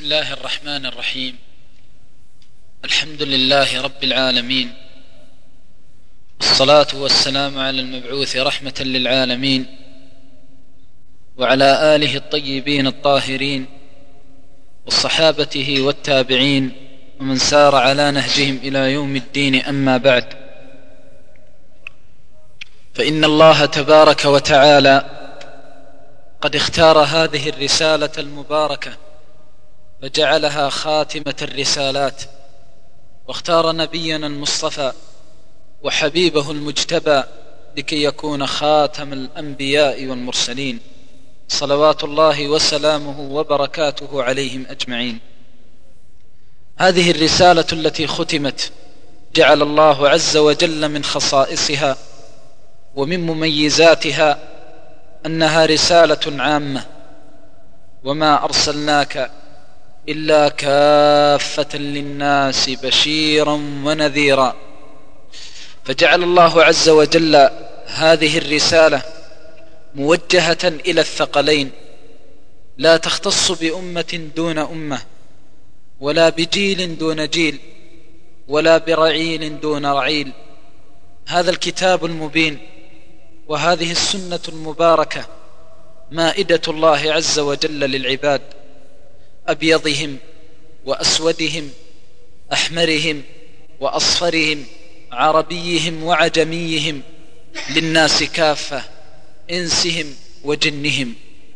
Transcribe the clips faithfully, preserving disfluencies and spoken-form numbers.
بسم الله الرحمن الرحيم. الحمد لله رب العالمين، والصلاة والسلام على المبعوث رحمة للعالمين، وعلى آله الطيبين الطاهرين، وصحابته والتابعين، ومن سار على نهجهم إلى يوم الدين. أما بعد، فإن الله تبارك وتعالى قد اختار هذه الرسالة المباركة فجعلها خاتمة الرسالات، واختار نبينا المصطفى وحبيبه المجتبى لكي يكون خاتم الأنبياء والمرسلين، صلوات الله وسلامه وبركاته عليهم أجمعين. هذه الرسالة التي ختمت جعل الله عز وجل من خصائصها ومن مميزاتها أنها رسالة عامة، وما أرسلناك إلا كافة للناس بشيرا ونذيرا. فجعل الله عز وجل هذه الرسالة موجهة إلى الثقلين، لا تختص بأمة دون أمة، ولا بجيل دون جيل، ولا برعيل دون رعيل. هذا الكتاب المبين وهذه السنة المباركة مائدة الله عز وجل للعباد، أبيضهم وأسودهم، أحمرهم وأصفرهم، عربيهم وعجميهم، للناس كافة، إنسهم وجنهم.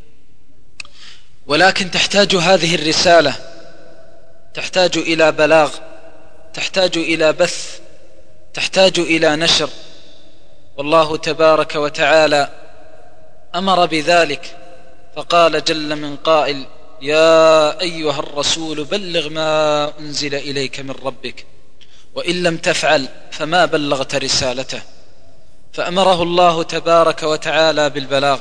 ولكن تحتاج هذه الرسالة تحتاج إلى بلاغ، تحتاج إلى بث، تحتاج إلى نشر، والله تبارك وتعالى أمر بذلك، فقال جل من قائل: يا أيها الرسول بلغ ما أنزل إليك من ربك وإن لم تفعل فما بلغت رسالته. فأمره الله تبارك وتعالى بالبلاغ،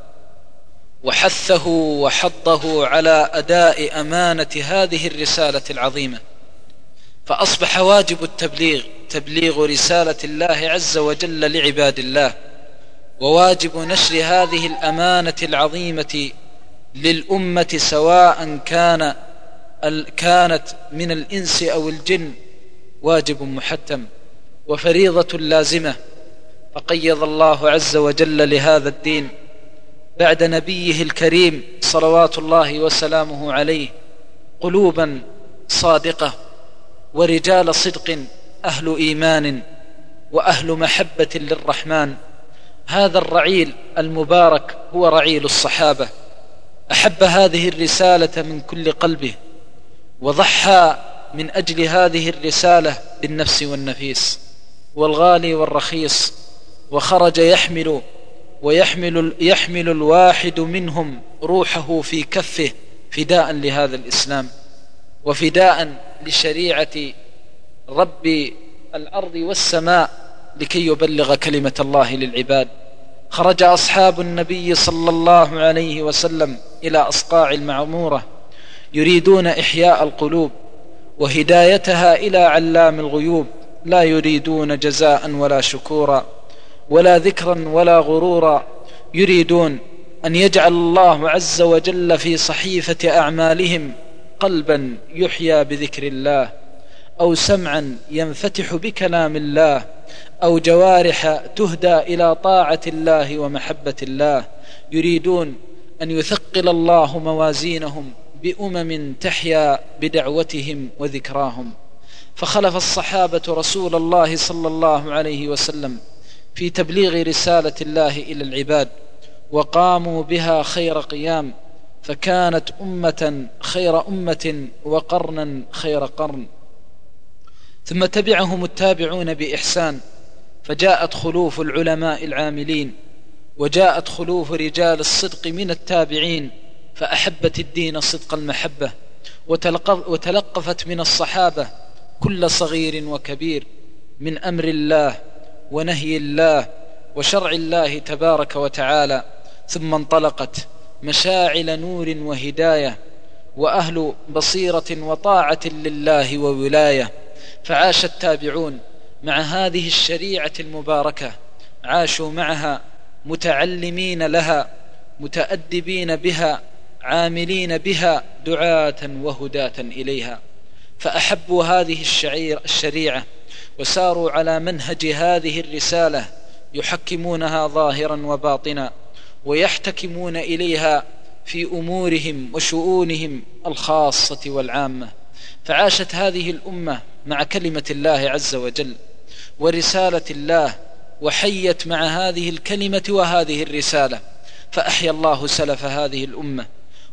وحثه وحضه على أداء أمانة هذه الرسالة العظيمة، فأصبح واجب التبليغ تبليغ رسالة الله عز وجل لعباد الله، وواجب نشر هذه الأمانة العظيمة للأمة، سواء كان كانت من الإنس أو الجن، واجب محتم وفريضة لازمة. فقيض الله عز وجل لهذا الدين بعد نبيه الكريم صلوات الله وسلامه عليه قلوبا صادقة ورجال صدق، أهل إيمان وأهل محبة للرحمن. هذا الرعيل المبارك هو رعيل الصحابة، أحب هذه الرسالة من كل قلبه، وضحى من أجل هذه الرسالة بالنفس والنفيس والغالي والرخيص، وخرج يحمل ويحمل يحمل الواحد منهم روحه في كفه فداء لهذا الإسلام، وفداء لشريعة رب الأرض والسماء، لكي يبلغ كلمة الله للعباد. خرج أصحاب النبي صلى الله عليه وسلم إلى أصقاع المعمورة يريدون إحياء القلوب وهدايتها إلى علام الغيوب، لا يريدون جزاء ولا شكورا ولا ذكرا ولا غرورا، يريدون أن يجعل الله عز وجل في صحيفة أعمالهم قلبا يحيا بذكر الله، أو سمعا ينفتح بكلام الله، أو جوارح تهدى إلى طاعة الله ومحبة الله. يريدون أن يثقل الله موازينهم بأمم تحيا بدعوتهم وذكراهم. فخلف الصحابة رسول الله صلى الله عليه وسلم في تبليغ رسالة الله إلى العباد، وقاموا بها خير قيام، فكانت أمة خير أمة وقرنا خير قرن. ثم تبعهم التابعون بإحسان، فجاءت خلوف العلماء العاملين، وجاءت خلوف رجال الصدق من التابعين، فأحبت الدين صدق المحبة، وتلقفت من الصحابة كل صغير وكبير من أمر الله ونهي الله وشرع الله تبارك وتعالى. ثم انطلقت مشاعل نور وهداية وأهل بصيرة وطاعة لله وولاية، فعاش التابعون مع هذه الشريعة المباركة، عاشوا معها متعلمين لها، متأدبين بها، عاملين بها دعاة وهداة إليها، فأحبوا هذه الشريعة وساروا على منهج هذه الرسالة، يحكمونها ظاهرا وباطنا، ويحتكمون إليها في أمورهم وشؤونهم الخاصة والعامة. فعاشت هذه الأمة مع كلمة الله عز وجل ورسالة الله، وحيت مع هذه الكلمة وهذه الرسالة، فأحيا الله سلف هذه الأمة،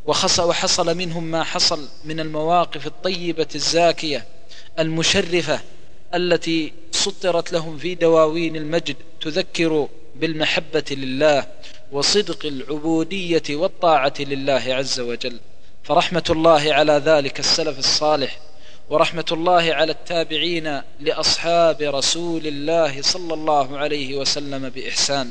وحصل منهم ما حصل من المواقف الطيبة الزاكية المشرفة التي سطرت لهم في دواوين المجد، تذكر بالمحبة لله وصدق العبودية والطاعة لله عز وجل. فرحمة الله على ذلك السلف الصالح، ورحمة الله على التابعين لأصحاب رسول الله صلى الله عليه وسلم بإحسان.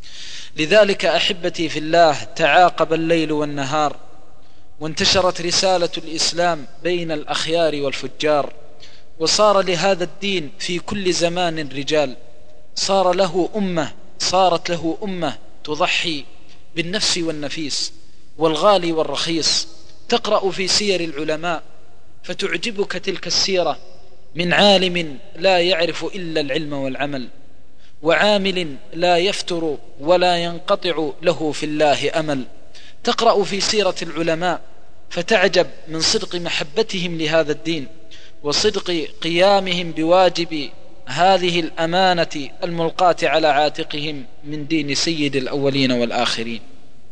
لذلك أحبتي في الله تعاقب الليل والنهار، وانتشرت رسالة الإسلام بين الأخيار والفجار، وصار لهذا الدين في كل زمان رجال، صار له أمة صارت له أمة تضحي بالنفس والنفيس والغالي والرخيص. تقرأ في سير العلماء فتعجبك تلك السيرة من عالم لا يعرف إلا العلم والعمل، وعامل لا يفتر ولا ينقطع له في الله أمل. تقرأ في سيرة العلماء فتعجب من صدق محبتهم لهذا الدين، وصدق قيامهم بواجب هذه الأمانة الملقاة على عاتقهم من دين سيد الأولين والآخرين،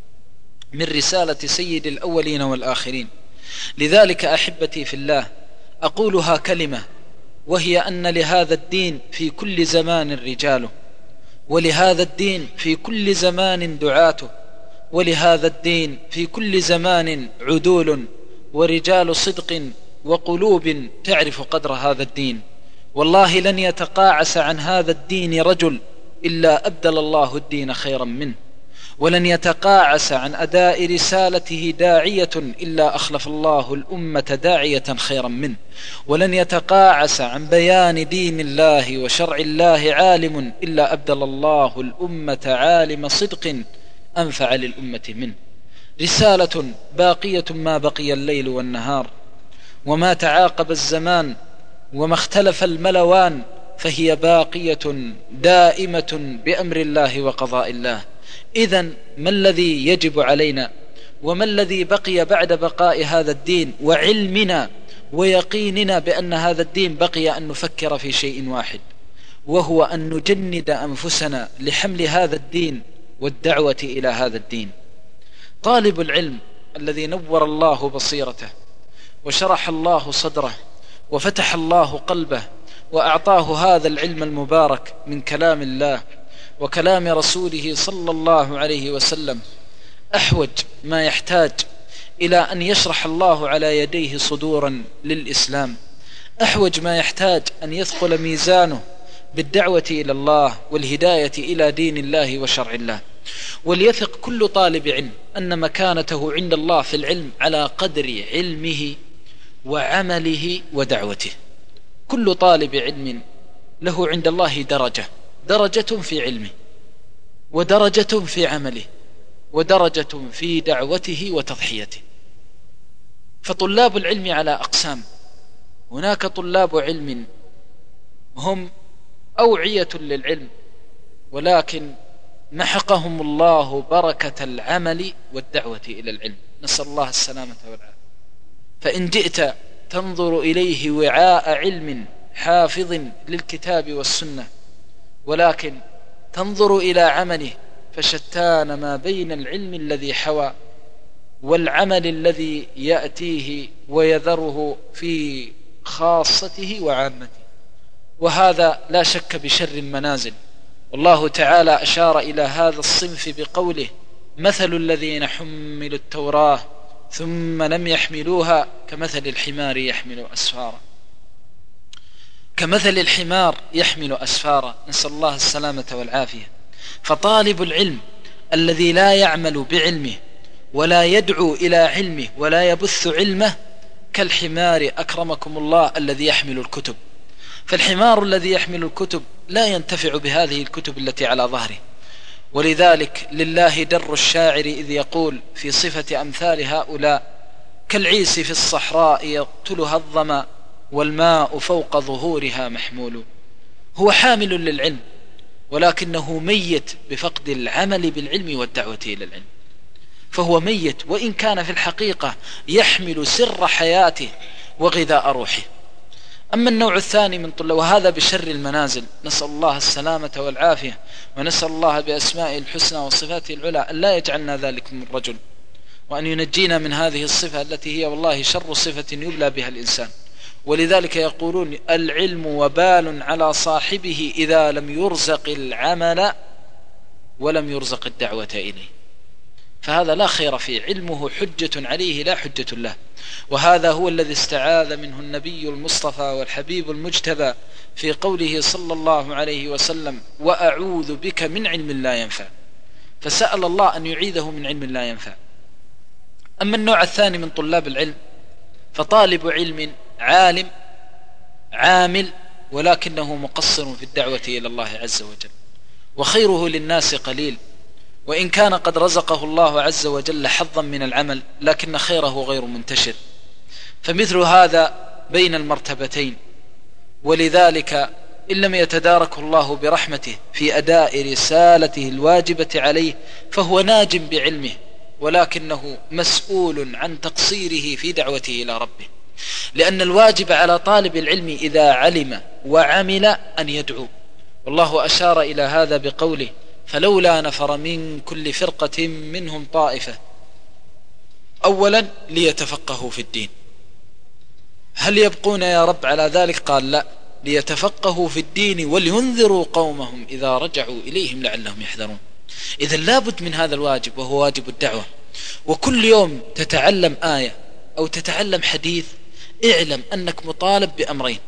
من رسالة سيد الأولين والآخرين. لذلك أحبتي في الله أقولها كلمة، وهي أن لهذا الدين في كل زمان رجاله، ولهذا الدين في كل زمان دعاته، ولهذا الدين في كل زمان عدول ورجال صدق وقلوب تعرف قدر هذا الدين. والله لن يتقاعس عن هذا الدين رجل إلا أبدل الله الدين خيرا منه، ولن يتقاعس عن أداء رسالته داعية إلا أخلف الله الأمة داعية خيرا منه، ولن يتقاعس عن بيان دين الله وشرع الله عالم إلا أبدل الله الأمة عالم صدق أنفع للأمة منه. رسالة باقية ما بقي الليل والنهار، وما تعاقب الزمان، وما اختلف الملوان، فهي باقية دائمة بأمر الله وقضاء الله. إذن ما الذي يجب علينا، وما الذي بقي بعد بقاء هذا الدين وعلمنا ويقيننا بأن هذا الدين بقي؟ أن نفكر في شيء واحد، وهو أن نجند أنفسنا لحمل هذا الدين والدعوة إلى هذا الدين. طالب العلم الذي نور الله بصيرته وشرح الله صدره وفتح الله قلبه وأعطاه هذا العلم المبارك من كلام الله وكلام رسوله صلى الله عليه وسلم، أحوج ما يحتاج إلى أن يشرح الله على يديه صدورا للإسلام، أحوج ما يحتاج أن يثقل ميزانه بالدعوة إلى الله والهداية إلى دين الله وشرع الله. وليثق كل طالب علم أن مكانته عند الله في العلم على قدر علمه وعمله ودعوته. كل طالب علم له عند الله درجة، درجة في علمه، ودرجة في عمله، ودرجة في دعوته وتضحيته. فطلاب العلم على أقسام، هناك طلاب علم هم أوعية للعلم، ولكن محقهم الله بركة العمل والدعوة إلى العلم، نسأل الله السلامة والعافية. فإن جئت تنظر إليه وعاء علم حافظ للكتاب والسنة، ولكن تنظر إلى عمله فشتان ما بين العلم الذي حوى والعمل الذي يأتيه ويذره في خاصته وعامته، وهذا لا شك بشر المنازل. والله تعالى أشار إلى هذا الصنف بقوله: مثل الذين حملوا التوراة ثم لم يحملوها كمثل الحمار يحمل أسفارا، كمثل الحمار يحمل أسفارا، نسأل الله السلامة والعافية. فطالب العلم الذي لا يعمل بعلمه ولا يدعو إلى علمه ولا يبث علمه كالحمار أكرمكم الله الذي يحمل الكتب. فالحمار الذي يحمل الكتب لا ينتفع بهذه الكتب التي على ظهره، ولذلك لله در الشاعر إذ يقول في صفة أمثال هؤلاء: كالعيس في الصحراء يقتلها الظما والماء فوق ظهورها محمول. هو حامل للعلم ولكنه ميت بفقد العمل بالعلم والدعوة إلى العلم، فهو ميت وإن كان في الحقيقة يحمل سر حياته وغذاء روحه. أما النوع الثاني من طلاب، وهذا بشر المنازل، نسأل الله السلامة والعافية، ونسأل الله بأسمائه الحسنى وصفاته العلى أن لا يجعلنا ذلك من الرجل، وأن ينجينا من هذه الصفة التي هي والله شر صفة يبلى بها الإنسان. ولذلك يقولون: العلم وبال على صاحبه إذا لم يرزق العمل ولم يرزق الدعوة إليه. فهذا لا خير فيه، علمه حجة عليه لا حجة له. وهذا هو الذي استعاذ منه النبي المصطفى والحبيب المجتبى في قوله صلى الله عليه وسلم: وأعوذ بك من علم لا ينفع. فسأل الله أن يعيذه من علم لا ينفع. أما النوع الثاني من طلاب العلم فطالب علم عالم عامل ولكنه مقصر في الدعوة إلى الله عز وجل، وخيره للناس قليل، وإن كان قد رزقه الله عز وجل حظا من العمل لكن خيره غير منتشر. فمثل هذا بين المرتبتين، ولذلك إن لم يتداركه الله برحمته في أداء رسالته الواجبة عليه فهو ناج بعلمه، ولكنه مسؤول عن تقصيره في دعوته إلى ربه. لأن الواجب على طالب العلم إذا علم وعمل أن يدعو، والله أشار إلى هذا بقوله: فلولا نفر من كل فرقة منهم طائفة. أولا ليتفقهوا في الدين. هل يبقون يا رب على ذلك؟ قال: لا، ليتفقهوا في الدين ولينذروا قومهم إذا رجعوا إليهم لعلهم يحذرون. إذن لابد من هذا الواجب، وهو واجب الدعوة. وكل يوم تتعلم آية أو تتعلم حديث اعلم أنك مطالب بأمرين: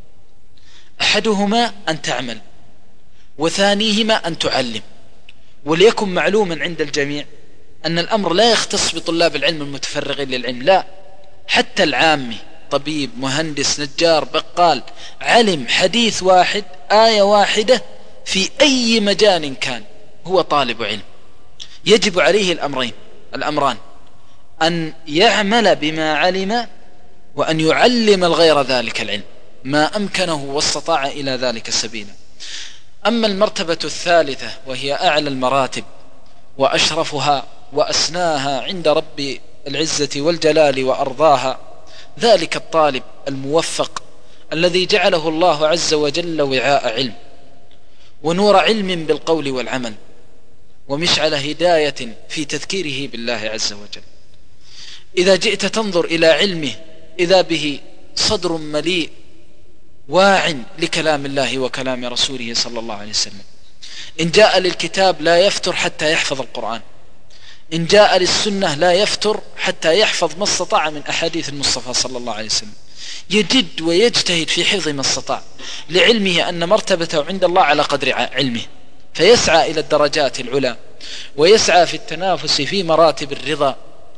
أحدهما أن تعمل، وثانيهما أن تعلم. وليكن معلوما عند الجميع أن الأمر لا يختص بطلاب العلم المتفرغين للعلم، لا، حتى العامي، طبيب، مهندس، نجار، بقال، علم حديث واحد، آية واحدة في أي مجال كان، هو طالب علم. يجب عليه الأمرين الأمران: أن يعمل بما علم، وأن يعلم الغير ذلك العلم ما أمكنه واستطاع إلى ذلك سبيلا. أما المرتبة الثالثة وهي أعلى المراتب وأشرفها وأسناها عند رب العزة والجلال وأرضاها، ذلك الطالب الموفق الذي جعله الله عز وجل وعاء علم ونور علم بالقول والعمل، ومشعل هداية في تذكيره بالله عز وجل. إذا جئت تنظر إلى علمه إذا به صدر مليء واع لكلام الله وكلام رسوله صلى الله عليه وسلم. إن جاء للكتاب لا يفتر حتى يحفظ القرآن، إن جاء للسنة لا يفتر حتى يحفظ ما استطاع من أحاديث المصطفى صلى الله عليه وسلم. يجد ويجتهد في حفظ ما استطاع، لعلمه أن مرتبته عند الله على قدر علمه، فيسعى إلى الدرجات العلى ويسعى في التنافس في مراتب الرضا.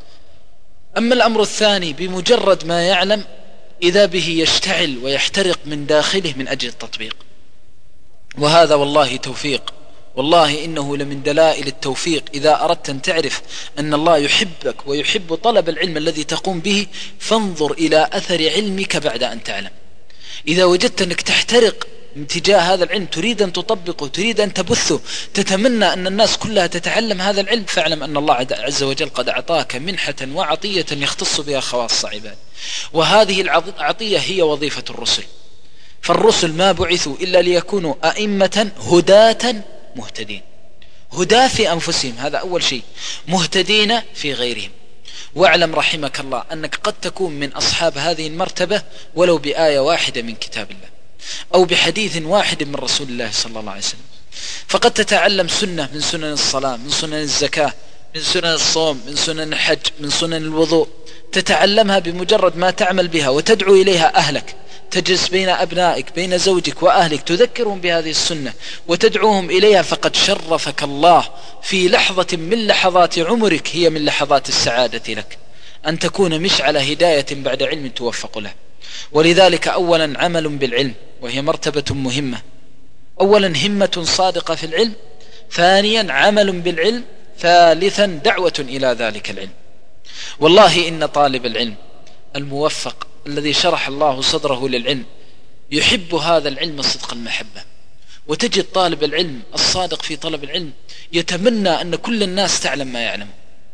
أما الأمر الثاني بمجرد ما يعلم إذا به يشتعل ويحترق من داخله من أجل التطبيق، وهذا والله توفيق. والله إنه لمن دلائل التوفيق إذا أردت أن تعرف أن الله يحبك ويحب طلب العلم الذي تقوم به، فانظر إلى أثر علمك بعد أن تعلم. إذا وجدت أنك تحترق من تجاه هذا العلم، تريد أن تطبقه، تريد أن تبثه، تتمنى أن الناس كلها تتعلم هذا العلم، فاعلم أن الله عز وجل قد أعطاك منحة وعطية يختص بها خواص عباد. وهذه العطية هي وظيفة الرسل. فالرسل ما بعثوا إلا ليكونوا أئمة هداة مهتدين. هداة في أنفسهم، هذا أول شيء، مهتدين في غيرهم. واعلم رحمك الله أنك قد تكون من أصحاب هذه المرتبة ولو بآية واحدة من كتاب الله أو بحديث واحد من رسول الله صلى الله عليه وسلم. فقد تتعلم سنة من سنن الصلاة، من سنن الزكاة، من سنن الصوم، من سنن الحج، من سنن الوضوء، تتعلمها بمجرد ما تعمل بها وتدعو إليها أهلك، تجلس بين أبنائك بين زوجك وأهلك تذكرهم بهذه السنة وتدعوهم إليها، فقد شرفك الله في لحظة من لحظات عمرك هي من لحظات السعادة لك، أن تكون مشعل هداية بعد علم توفق له. ولذلك أولا عمل بالعلم وهي مرتبة مهمة، أولا همة صادقة في العلم، ثانيا عمل بالعلم، ثالثا دعوة إلى ذلك العلم. والله إن طالب العلم الموفق الذي شرح الله صدره للعلم يحب هذا العلم صدق المحبة. وتجد طالب العلم الصادق في طلب العلم يتمنى أن كل الناس تعلم ما يعلم،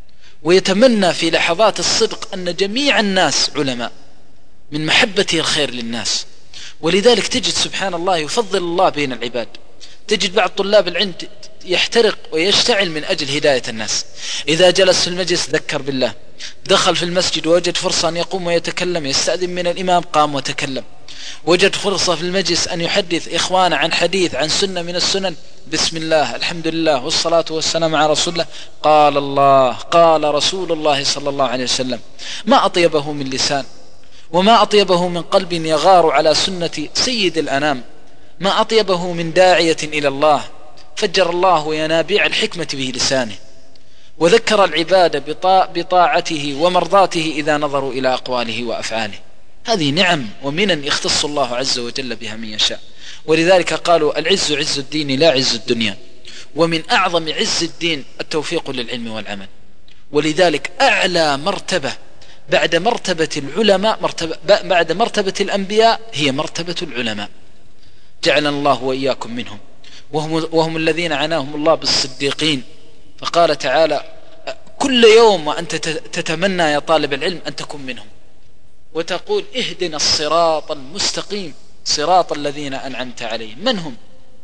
ويتمنى في لحظات الصدق أن جميع الناس علماء من محبته الخير للناس. ولذلك تجد سبحان الله يفضل الله بين العباد. تجد بعض طلاب العلم يحترق ويشتعل من أجل هداية الناس. إذا جلس في المجلس ذكر بالله، دخل في المسجد ووجد فرصة أن يقوم ويتكلم يستأذن من الإمام قام وتكلم، وجد فرصة في المجلس أن يحدث إخوانه عن حديث عن سنة من السنن، بسم الله الحمد لله والصلاة والسلام على رسول الله، قال الله قال رسول الله صلى الله عليه وسلم. ما أطيبه من لسان، وما أطيبه من قلب يغار على سنة سيد الأنام، ما أطيبه من داعية إلى الله فجر الله ينابيع الحكمة به لسانه، وذكر العباد بطاعته ومرضاته إذا نظروا إلى أقواله وأفعاله. هذه نعم ومنن يختص الله عز وجل بها من يشاء. ولذلك قالوا العز عز الدين لا عز الدنيا، ومن أعظم عز الدين التوفيق للعلم والعمل. ولذلك أعلى مرتبة بعد مرتبة العلماء مرتبة بعد مرتبة الأنبياء هي مرتبة العلماء، جعلنا الله وإياكم منهم، وهم, وهم الذين عناهم الله بالصديقين. فقال تعالى كل يوم وأنت تتمنى يا طالب العلم أن تكون منهم، وتقول اهدنا الصراط المستقيم صراط الذين أنعمت عليهم. من هم؟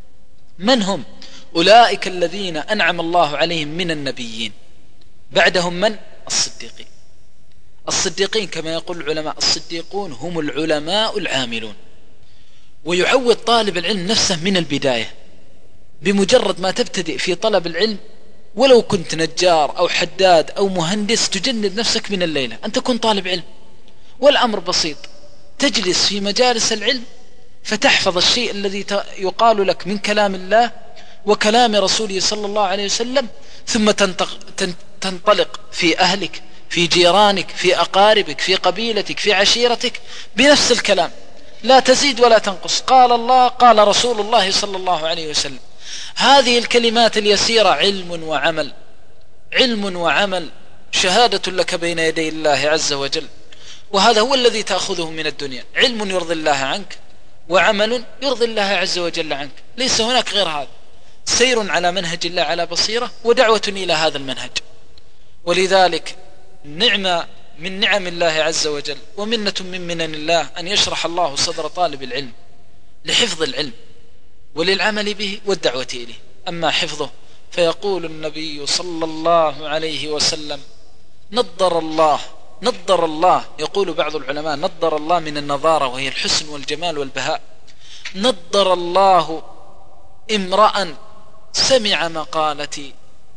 من هم؟ أولئك الذين أنعم الله عليهم من النبيين، بعدهم من؟ الصديقين. الصديقين كما يقول العلماء الصديقون هم العلماء العاملون. ويعود طالب العلم نفسه من البداية، بمجرد ما تبتدئ في طلب العلم ولو كنت نجار أو حداد أو مهندس تجند نفسك من الليلة أن تكون طالب علم. والأمر بسيط، تجلس في مجالس العلم فتحفظ الشيء الذي يقال لك من كلام الله وكلام رسوله صلى الله عليه وسلم، ثم تنطلق في أهلك في جيرانك في أقاربك في قبيلتك في عشيرتك بنفس الكلام، لا تزيد ولا تنقص، قال الله قال رسول الله صلى الله عليه وسلم. هذه الكلمات اليسيرة علم وعمل، علم وعمل، شهادة لك بين يدي الله عز وجل. وهذا هو الذي تأخذه من الدنيا، علم يرضي الله عنك وعمل يرضي الله عز وجل عنك، ليس هناك غير هذا. سير على منهج الله على بصيرة ودعوة إلى هذا المنهج. ولذلك نعمة من نعم الله عز وجل ومنة من منن الله أن يشرح الله صدر طالب العلم لحفظ العلم وللعمل به والدعوة إليه. أما حفظه فيقول النبي صلى الله عليه وسلم نضر الله نضر الله يقول بعض العلماء نضر الله من النظارة وهي الحسن والجمال والبهاء، نضر الله امرأ سمع مقالتي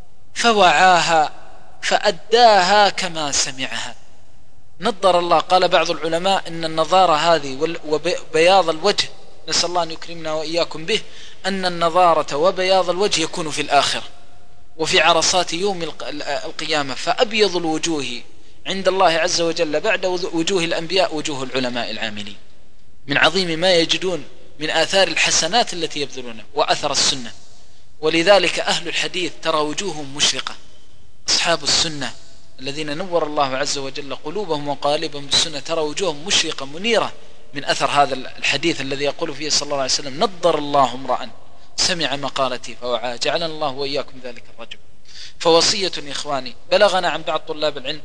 فوعاها فأداها كما سمعها. نضر الله. قال بعض العلماء إن النظارة هذه وبياض الوجه، نسأل الله أن يكرمنا وإياكم به، أن النظارة وبياض الوجه يكون في الآخرة وفي عرصات يوم القيامة، فأبيض الوجوه عند الله عز وجل بعد وجوه الأنبياء وجوه العلماء العاملين، من عظيم ما يجدون من آثار الحسنات التي يبذلونها وأثر السنة. ولذلك أهل الحديث ترى وجوههم مشرقة، أصحاب السنة الذين نور الله عز وجل قلوبهم وقالبهم بالسنة ترى وجوههم مشرقة منيرة من أثر هذا الحديث الذي يقول فيه صلى الله عليه وسلم نضر الله امرأ سمع مقالتي فوعاها. جعلنا الله وإياكم ذلك الرجل. فوصية إخواني، بلغنا عن بعض طلاب العلم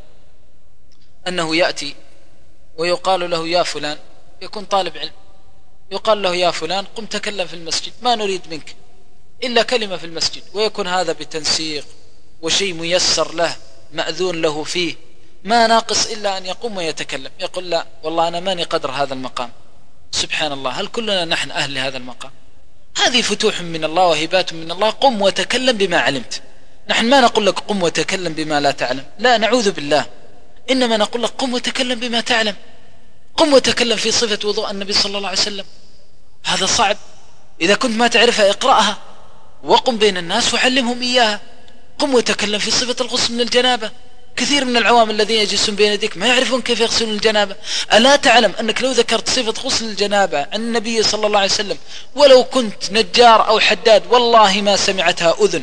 أنه يأتي ويقال له يا فلان، يكون طالب علم، يقال له يا فلان قم تكلم في المسجد، ما نريد منك إلا كلمة في المسجد، ويكون هذا بتنسيق وشيء ميسر له مأذون له فيه، ما ناقص إلا أن يقوم ويتكلم. يقول لا والله أنا ماني قدر هذا المقام. سبحان الله، هل كلنا نحن أهل هذا المقام؟ هذه فتوح من الله وهبات من الله. قم وتكلم بما علمت. نحن ما نقول لك قم وتكلم بما لا تعلم، لا نعوذ بالله، إنما نقول لك قم وتكلم بما تعلم. قم وتكلم في صفة وضوء النبي صلى الله عليه وسلم، هذا صعب. إذا كنت ما تعرفها اقرأها وقم بين الناس وعلمهم إياها. قم وتكلم في صفة الغسل من الجنابة. كثير من العوام الذين يجلسون بين يديك ما يعرفون كيف يغسلون الجنابة. ألا تعلم أنك لو ذكرت صفة غسل الجنابة عن النبي صلى الله عليه وسلم ولو كنت نجار أو حداد والله ما سمعتها أذن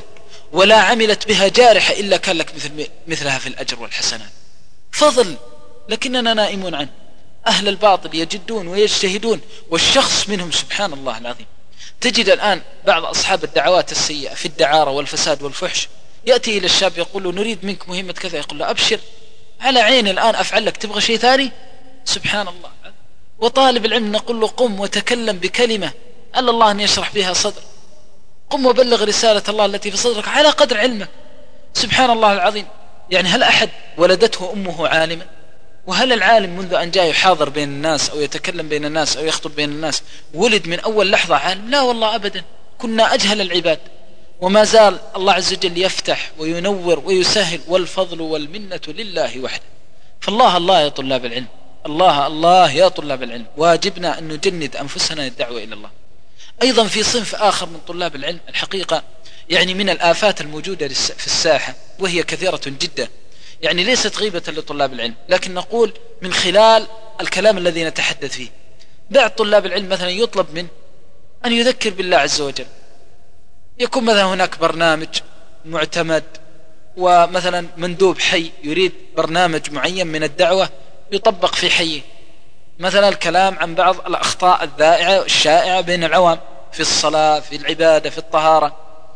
ولا عملت بها جارحة إلا كان لك مثل مثلها في الأجر والحسنات. فضل لكننا نائمون عنه. أهل الباطل يجدون ويجتهدون والشخص منهم سبحان الله العظيم. تجد الآن بعض أصحاب الدعوات السيئة في الدعارة والفساد والفحش يأتي إلى الشاب يقول له نريد منك مهمة كذا، يقول له أبشر على عيني الآن أفعل لك، تبغى شيء ثاني؟ سبحان الله. وطالب العلم نقول له قم وتكلم بكلمة ألا الله أن يشرح بها صدر، قم وبلغ رسالة الله التي في صدرك على قدر علمك. سبحان الله العظيم. يعني هل أحد ولدته أمه عالما؟ وهل العالم منذ أن جاء يحاضر بين الناس أو يتكلم بين الناس أو يخطب بين الناس ولد من أول لحظة عالم؟ لا والله أبدا، كنا أجهل العباد. وما زال الله عز وجل يفتح وينور ويسهل، والفضل والمنة لله وحده. فالله الله يا طلاب العلم، الله الله يا طلاب العلم، واجبنا أن نجند أنفسنا للدعوة إلى الله. أيضا في صنف آخر من طلاب العلم الحقيقة يعني من الآفات الموجودة في الساحة وهي كثيرة جدا، يعني ليست غيبة لطلاب العلم، لكن نقول من خلال الكلام الذي نتحدث فيه. بعض طلاب العلم مثلا يطلب منه أن يذكر بالله عز وجل، يكون مثلا هناك برنامج معتمد ومثلا مندوب حي يريد برنامج معين من الدعوة يطبق في حيه، مثلا الكلام عن بعض الأخطاء الذائعة الشائعة بين العوام في الصلاة في العبادة في الطهارة،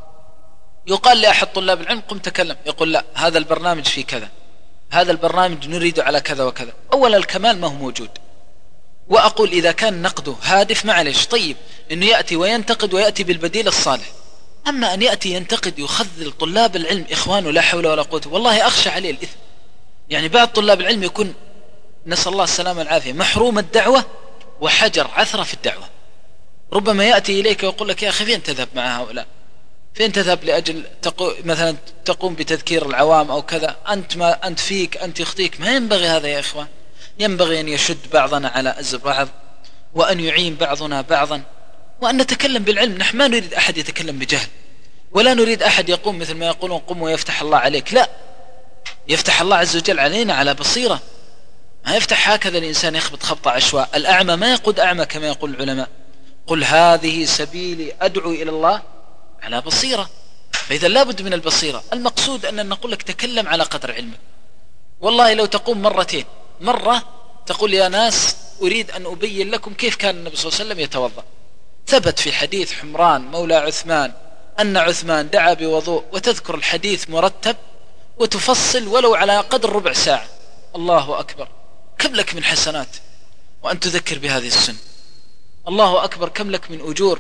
يقال لأحد طلاب العلم قم تكلم، يقول لا هذا البرنامج فيه كذا، هذا البرنامج نريد على كذا وكذا. أولا الكمال ما هو موجود، وأقول إذا كان نقده هادف معلش طيب إنه يأتي وينتقد ويأتي بالبديل الصالح، أما أن يأتي ينتقد يخذل طلاب العلم إخوانه لا حول ولا قوة، والله أخشى عليه الإثم. يعني بعض طلاب العلم يكون نسأل الله السلامة والعافية محروم الدعوة وحجر عثرة في الدعوة، ربما يأتي إليك ويقول لك يا أخي فين تذهب مع هؤلاء، فين تذهب لأجل تقو... مثلا تقوم بتذكير العوام أو كذا، أنت ما أنت فيك أنت يخطيك. ما ينبغي هذا يا إخوان، ينبغي أن يشد بعضنا على أزر بعض، وأن يعين بعضنا بعضا، وأن نتكلم بالعلم. نحن ما نريد أحد يتكلم بجهل، ولا نريد أحد يقوم مثل ما يقولون قم ويفتح الله عليك، لا، يفتح الله عز وجل علينا على بصيرة، ما يفتح هكذا الإنسان يخبط خبط عشواء. الأعمى ما يقود أعمى كما يقول العلماء، قل هذه سبيلي أدعو إلى الله على بصيرة. فإذا لابد من البصيرة. المقصود أن نقول لك تكلم على قدر علمك. والله لو تقوم مرتين، مرة تقول يا ناس أريد أن أبين لكم كيف كان النبي صلى الله عليه وسلم يتوضأ، ثبت في حديث حمران مولى عثمان أن عثمان دعا بوضوء، وتذكر الحديث مرتب وتفصل ولو على قدر ربع ساعة. الله أكبر، كم لك من حسنات وأن تذكر بهذه السنة. الله أكبر، كم لك من أجور،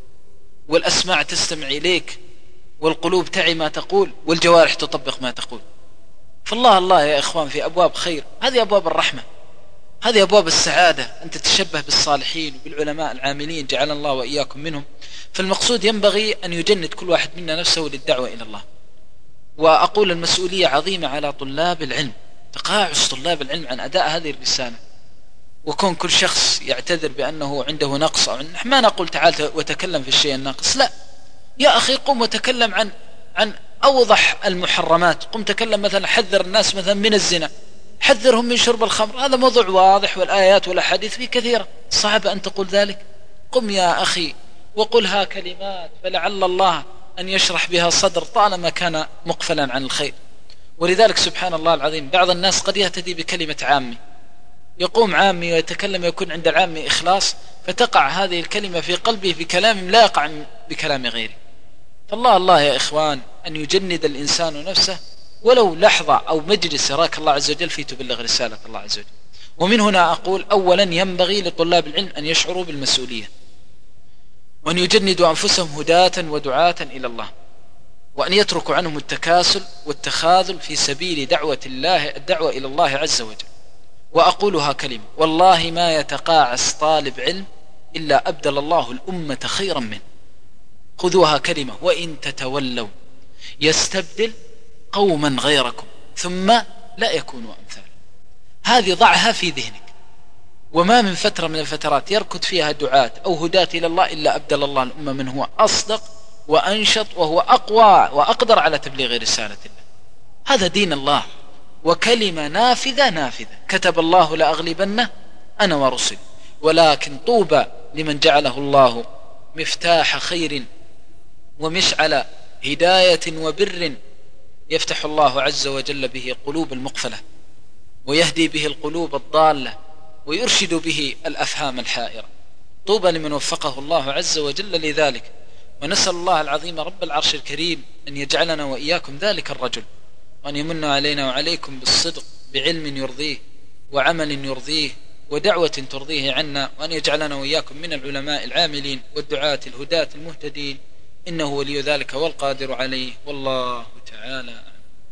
والأسماع تستمع إليك، والقلوب تعي ما تقول، والجوارح تطبق ما تقول. فالله الله يا إخوان في أبواب خير، هذه أبواب الرحمة، هذه أبواب السعادة، أن تتشبه بالصالحين وبالعلماء العاملين جعلنا الله وإياكم منهم. فالمقصود ينبغي أن يجند كل واحد منا نفسه للدعوة إلى الله. وأقول المسؤولية عظيمة على طلاب العلم، تقاعس طلاب العلم عن أداء هذه الرسالة، وكون كل شخص يعتذر بأنه عنده نقص، أو ما نقول تعال وتكلم في الشيء الناقص، لا يا أخي قم وتكلم عن عن أوضح المحرمات، قم تكلم مثلا حذر الناس مثلا من الزنا، حذرهم من شرب الخمر، هذا موضوع واضح والآيات والأحاديث فيه كثيرة، صعب أن تقول ذلك. قم يا أخي وقلها كلمات فلعل الله أن يشرح بها صدر طالما كان مقفلا عن الخير. ولذلك سبحان الله العظيم بعض الناس قد يهتدي بكلمة عامي، يقوم عامي ويتكلم يكون عند العامي إخلاص، فتقع هذه الكلمة في قلبه بكلام لا يقع بكلام غيره. فالله الله يا إخوان أن يجند الإنسان نفسه ولو لحظة أو مجلس يراك الله عز وجل فيه تبلغ رسالة الله عز وجل. ومن هنا أقول أولا ينبغي لطلاب العلم أن يشعروا بالمسؤولية، وأن يجندوا أنفسهم هداة ودعاة إلى الله، وأن يتركوا عنهم التكاسل والتخاذل في سبيل دعوة الله الدعوة إلى الله عز وجل. وأقولها كلمة، والله ما يتقاعس طالب علم إلا أبدل الله الأمة خيرا منه. خذوها كلمة، وإن تتولوا يستبدل قوما غيركم ثم لا يكونوا أمثال. هذه ضعها في ذهنك. وما من فترة من الفترات يركض فيها دعاة أو هداة إلى الله إلا أبدل الله الأمة من هو أصدق وأنشط وهو أقوى وأقدر على تبليغ رسالة الله. هذا دين الله، وكلمة نافذة نافذة، كتب الله لأغلبن أنا ورسل، ولكن طوبى لمن جعله الله مفتاح خير ومشعل هداية وبر يفتح الله عز وجل به قلوب المقفلة، ويهدي به القلوب الضالة، ويرشد به الأفهام الحائرة. طوبى لمن وفقه الله عز وجل لذلك، ونسأل الله العظيم رب العرش الكريم أن يجعلنا وإياكم ذلك الرجل، وأن يمن علينا وعليكم بالصدق بعلم يرضيه وعمل يرضيه ودعوة ترضيه عنا، وأن يجعلنا وإياكم من العلماء العاملين والدعاة الهداة المهتدين، إنه ولي ذلك والقادر عليه، والله تعالى.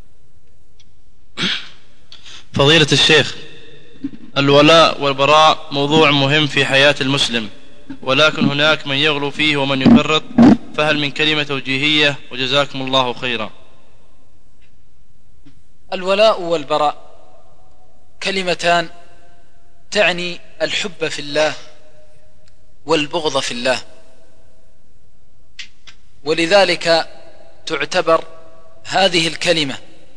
فضيلة الشيخ، الولاء والبراء موضوع مهم في حياة المسلم، ولكن هناك من يغلو فيه ومن يفرط، فهل من كلمة توجيهية؟ وجزاكم الله خيرا. الولاء والبراء كلمتان تعني الحب في الله والبغض في الله، ولذلك تعتبر هذه الكلمة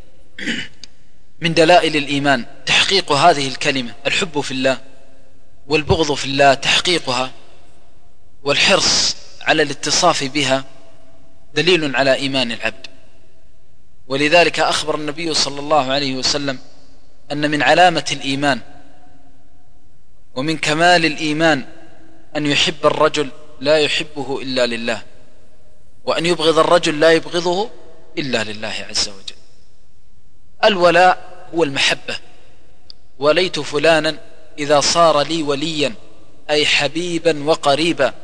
من دلائل الإيمان، تحقيق هذه الكلمة الحب في الله والبغض في الله، تحقيقها والحرص على الاتصاف بها دليل على إيمان العبد. ولذلك أخبر النبي صلى الله عليه وسلم أن من علامة الإيمان ومن كمال الإيمان أن يحب الرجل لا يحبه إلا لله، وأن يبغض الرجل لا يبغضه إلا لله عز وجل. الولاء هو المحبة، وليت فلانا إذا صار لي وليا، أي حبيبا وقريبا.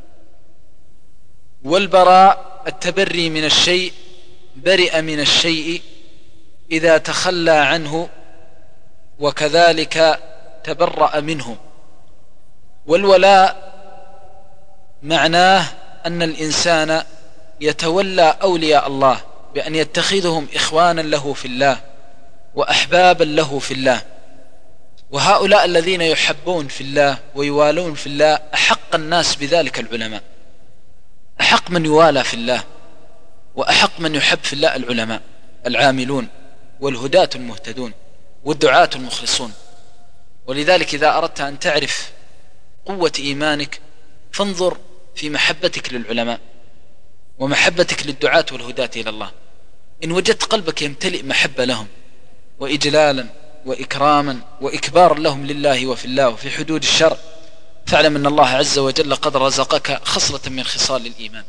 والبراء التبري من الشيء، برئ من الشيء إذا تخلى عنه وكذلك تبرأ منه. والولاء معناه أن الإنسان يتولى أولياء الله بأن يتخذهم إخوانا له في الله وأحبابا له في الله، وهؤلاء الذين يحبون في الله ويوالون في الله أحق الناس بذلك العلماء، أحق من يوالى في الله وأحق من يحب في الله العلماء العاملون والهداة المهتدون والدعاة المخلصون. ولذلك إذا أردت أن تعرف قوة إيمانك فانظر في محبتك للعلماء ومحبتك للدعاة والهداة إلى الله. إن وجدت قلبك يمتلئ محبة لهم وإجلالا وإكراما وإكبارا لهم لله وفي الله وفي حدود الشرع، فاعلم أن الله عز وجل قد رزقك خصلة من خصال الإيمان.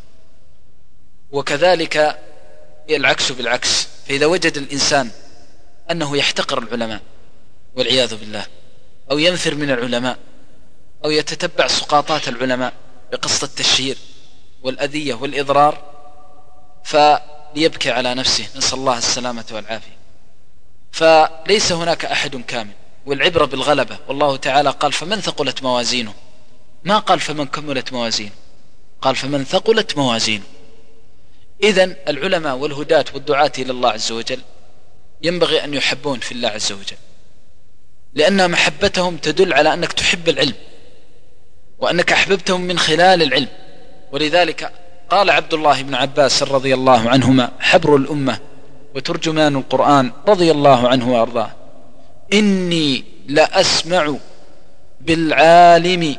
وكذلك العكس بالعكس، فإذا وجد الإنسان أنه يحتقر العلماء والعياذ بالله، أو ينفر من العلماء، أو يتتبع سقاطات العلماء بقصد التشهير والأذية والإضرار، فليبكي على نفسه، نسأل الله السلامة والعافية. فليس هناك أحد كامل، والعبرة بالغلبة. والله تعالى قال فمن ثقلت موازينه، ما قال فمن كملت موازينه، قال فمن ثقلت موازينه. إذن العلماء والهداة والدعاة إلى الله عز وجل ينبغي أن يحبون في الله عز وجل، لأن محبتهم تدل على أنك تحب العلم وأنك أحببتهم من خلال العلم. ولذلك قال عبد الله بن عباس رضي الله عنهما حبر الأمة وترجمان القرآن رضي الله عنه وأرضاه: إني لأسمع بالعالم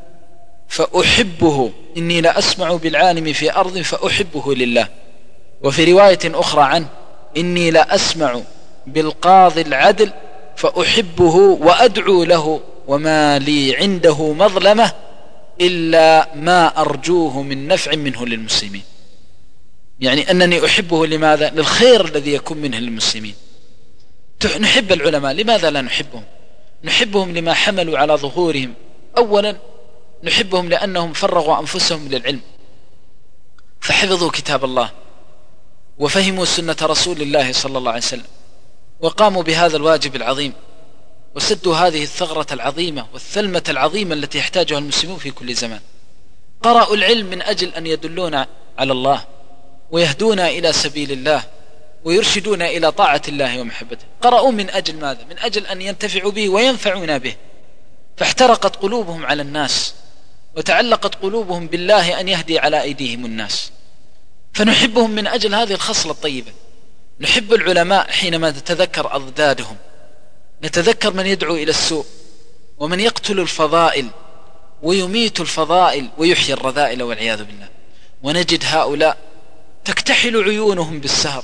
فأحبه إني لأسمع بالعالم في أرض فأحبه لله. وفي رواية أخرى عنه: إني لأسمع بالقاضي العدل فأحبه وأدعو له وما لي عنده مظلمة إلا ما أرجوه من نفع منه للمسلمين. يعني أنني أحبه لماذا؟ للخير الذي يكون منه للمسلمين. نحب العلماء، لماذا لا نحبهم؟ نحبهم لما حملوا على ظهورهم. أولا نحبهم لأنهم فرغوا أنفسهم للعلم، فحفظوا كتاب الله وفهموا سنة رسول الله صلى الله عليه وسلم، وقاموا بهذا الواجب العظيم، وسدوا هذه الثغرة العظيمة والثلمة العظيمة التي يحتاجها المسلمون في كل زمان. قرأوا العلم من أجل أن يدلونا على الله ويهدونا إلى سبيل الله ويرشدونا إلى طاعة الله ومحبته. قرأوا من أجل ماذا؟ من أجل أن ينتفعوا به وينفعونا به. فاحترقت قلوبهم على الناس وتعلقت قلوبهم بالله أن يهدي على أيديهم الناس، فنحبهم من أجل هذه الخصلة الطيبة. نحب العلماء حينما نتذكر أضدادهم، نتذكر من يدعو إلى السوء ومن يقتل الفضائل ويميت الفضائل ويحيي الرذائل والعياذ بالله. ونجد هؤلاء تكتحل عيونهم بالسهر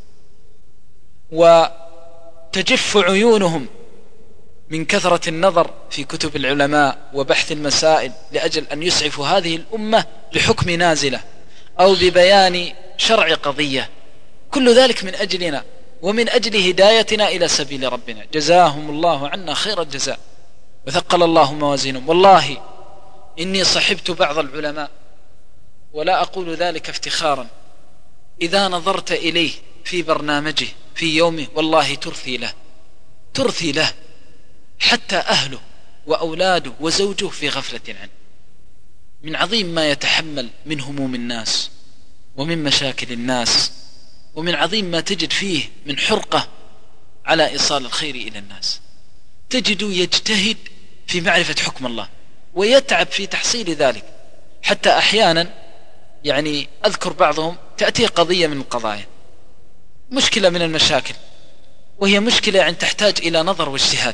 وتجف عيونهم من كثرة النظر في كتب العلماء وبحث المسائل لأجل أن يسعفوا هذه الأمة بحكم نازلة أو ببيان شرع قضية، كل ذلك من أجلنا ومن أجل هدايتنا إلى سبيل ربنا. جزاهم الله عنا خير الجزاء وثقل الله موازينهم. والله إني صحبت بعض العلماء ولا أقول ذلك افتخارا، إذا نظرت إليه في برنامجه في يومه والله ترثي له ترثي له حتى أهله وأولاده وزوجه في غفلة عنه، من عظيم ما يتحمل من هموم الناس ومن مشاكل الناس، ومن عظيم ما تجد فيه من حرقة على إيصال الخير إلى الناس. تجد يجتهد في معرفة حكم الله ويتعب في تحصيل ذلك، حتى أحيانا يعني أذكر بعضهم تأتي قضية من القضايا، مشكلة من المشاكل، وهي مشكلة يعني تحتاج إلى نظر واجتهاد،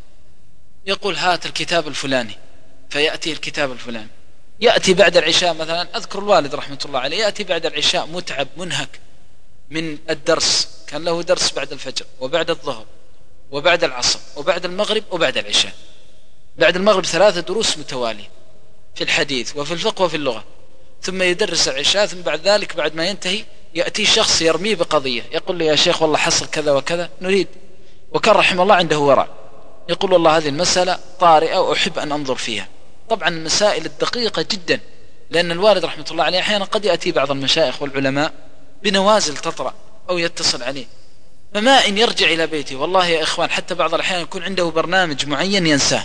يقول هات الكتاب الفلاني، فيأتي الكتاب الفلاني، يأتي بعد العشاء مثلا. أذكر الوالد رحمة الله عليه يأتي بعد العشاء متعب منهك من الدرس، كان له درس بعد الفجر وبعد الظهر وبعد العصر وبعد المغرب وبعد العشاء، بعد المغرب ثلاثة دروس متوالية في الحديث وفي الفقه وفي اللغة، ثم يدرس العشاء، ثم بعد ذلك بعد ما ينتهي يأتي شخص يرميه بقضية، يقول لي يا شيخ والله حصل كذا وكذا نريد، وكان رحمه الله عنده ورع، يقول والله هذه المسألة طارئة وأحب أن أنظر فيها. طبعا المسائل الدقيقة جدا، لأن الوالد رحمة الله عليه أحيانا قد يأتي بعض المشايخ والعلماء بنوازل تطرأ أو يتصل عليه، فما إن يرجع إلى بيته والله يا إخوان حتى بعض الأحيان يكون عنده برنامج معين ينساه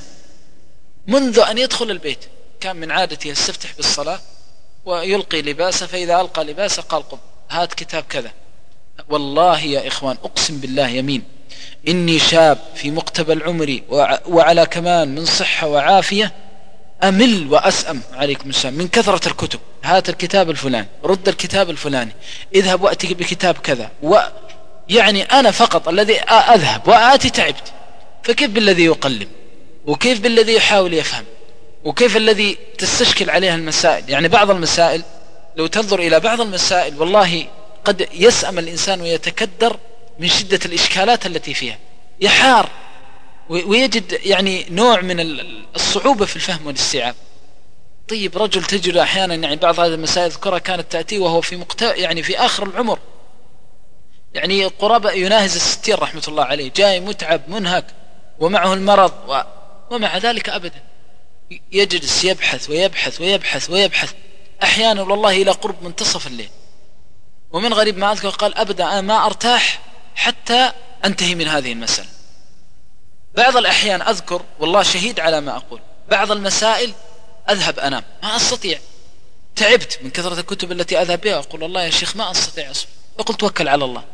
منذ أن يدخل البيت. كان من عادته يستفتح بالصلاة ويلقي لباسه، فإذا ألقى لباسه قال قم هات كتاب كذا. والله يا إخوان أقسم بالله يمين إني شاب في مقتبل عمري وعلى كمان من صحة وعافية أمل وأسأم عليكم السلام من كثرة الكتب. هات الكتاب الفلاني، رد الكتاب الفلاني، اذهب وأتي بكتاب كذا، ويعني أنا فقط الذي أذهب وآتي تعبت، فكيف بالذي يقلب، وكيف بالذي يحاول يفهم، وكيف الذي تستشكل عليها المسائل. يعني بعض المسائل لو تنظر إلى بعض المسائل والله قد يسأم الإنسان ويتكدر من شدة الإشكالات التي فيها، يحار ويجد يعني نوع من الصعوبة في الفهم والاستيعاب. طيب رجل تجد أحيانا يعني بعض هذه المسائل ذكرها كانت تأتي وهو في مقت... يعني في آخر العمر، يعني قرابة يناهز الستين رحمة الله عليه، جاي متعب منهك ومعه المرض و... ومع ذلك أبدا يجلس يبحث ويبحث ويبحث ويبحث أحيانا والله إلى قرب منتصف الليل. ومن غريب ما أذكر قال أبدا أنا ما أرتاح حتى أنتهي من هذه المسألة. بعض الأحيان أذكر والله شهيد على ما أقول، بعض المسائل أذهب أنام ما أستطيع، تعبت من كثرة الكتب التي أذهب بها، أقول الله يا شيخ ما أستطيع أصبر، أقول توكل على الله،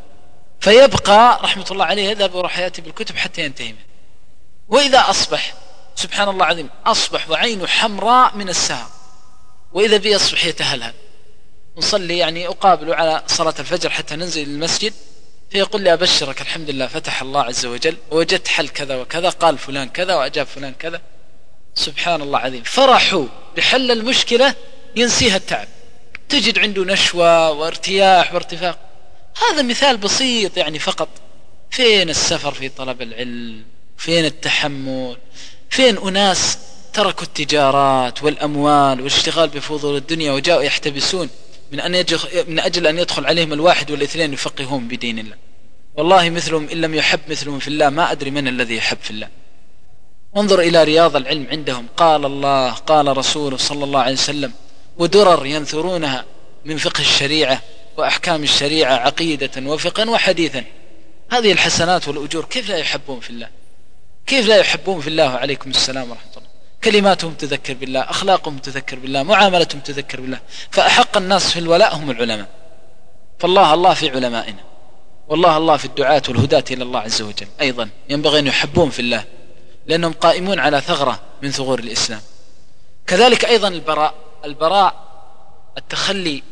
فيبقى رحمة الله عليه يذهب ويروح يأتي بالكتب حتى ينتهي منه. وإذا أصبح سبحان الله العظيم أصبح وعينه حمراء من السهر، وإذا بي يصبح يتهلهل، نصلي يعني أقابله على صلاة الفجر حتى ننزل المسجد، فيقول لي أبشرك الحمد لله فتح الله عز وجل ووجدت حل كذا وكذا، قال فلان كذا وأجاب فلان كذا. سبحان الله العظيم فرحوا بحل المشكلة ينسيها التعب، تجد عنده نشوة وارتياح وارتفاق. هذا مثال بسيط يعني فقط. فين السفر في طلب العلم؟ فين التحمل؟ فين أناس تركوا التجارات والأموال والاشتغال بفضول الدنيا وجاءوا يحتبسون من أن من أجل أن يدخل عليهم الواحد والاثنين يفقهون بدين الله. والله مثلهم إن لم يحب مثلهم في الله ما أدري من الذي يحب في الله. انظر إلى رياض العلم عندهم، قال الله قال رسوله صلى الله عليه وسلم، ودرر ينثرونها من فقه الشريعة وأحكام الشريعة عقيدة وفقا وحديثا. هذه الحسنات والأجور كيف لا يحبون في الله؟ كيف لا يحبون في الله؟ عليكم السلام ورحمة الله. كلماتهم تذكر بالله، أخلاقهم تذكر بالله، معاملتهم تذكر بالله. فأحق الناس في الولاء هم العلماء، فالله الله في علمائنا، والله الله في الدعاة والهداة إلى الله عز وجل. أيضا ينبغي أن يحبون في الله لأنهم قائمون على ثغرة من ثغور الإسلام. كذلك أيضا البراء، البراء التخلي،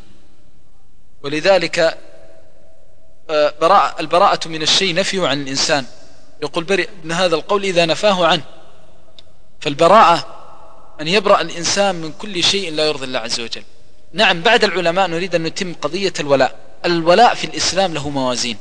ولذلك براء البراءة من الشيء نفيه عن الإنسان، يقول برئ من هذا القول إذا نفاه عنه. فالبراءة أن يبرأ الإنسان من كل شيء لا يرضي الله عز وجل. نعم، بعد العلماء نريد أن نتم قضية الولاء. الولاء في الإسلام له موازين.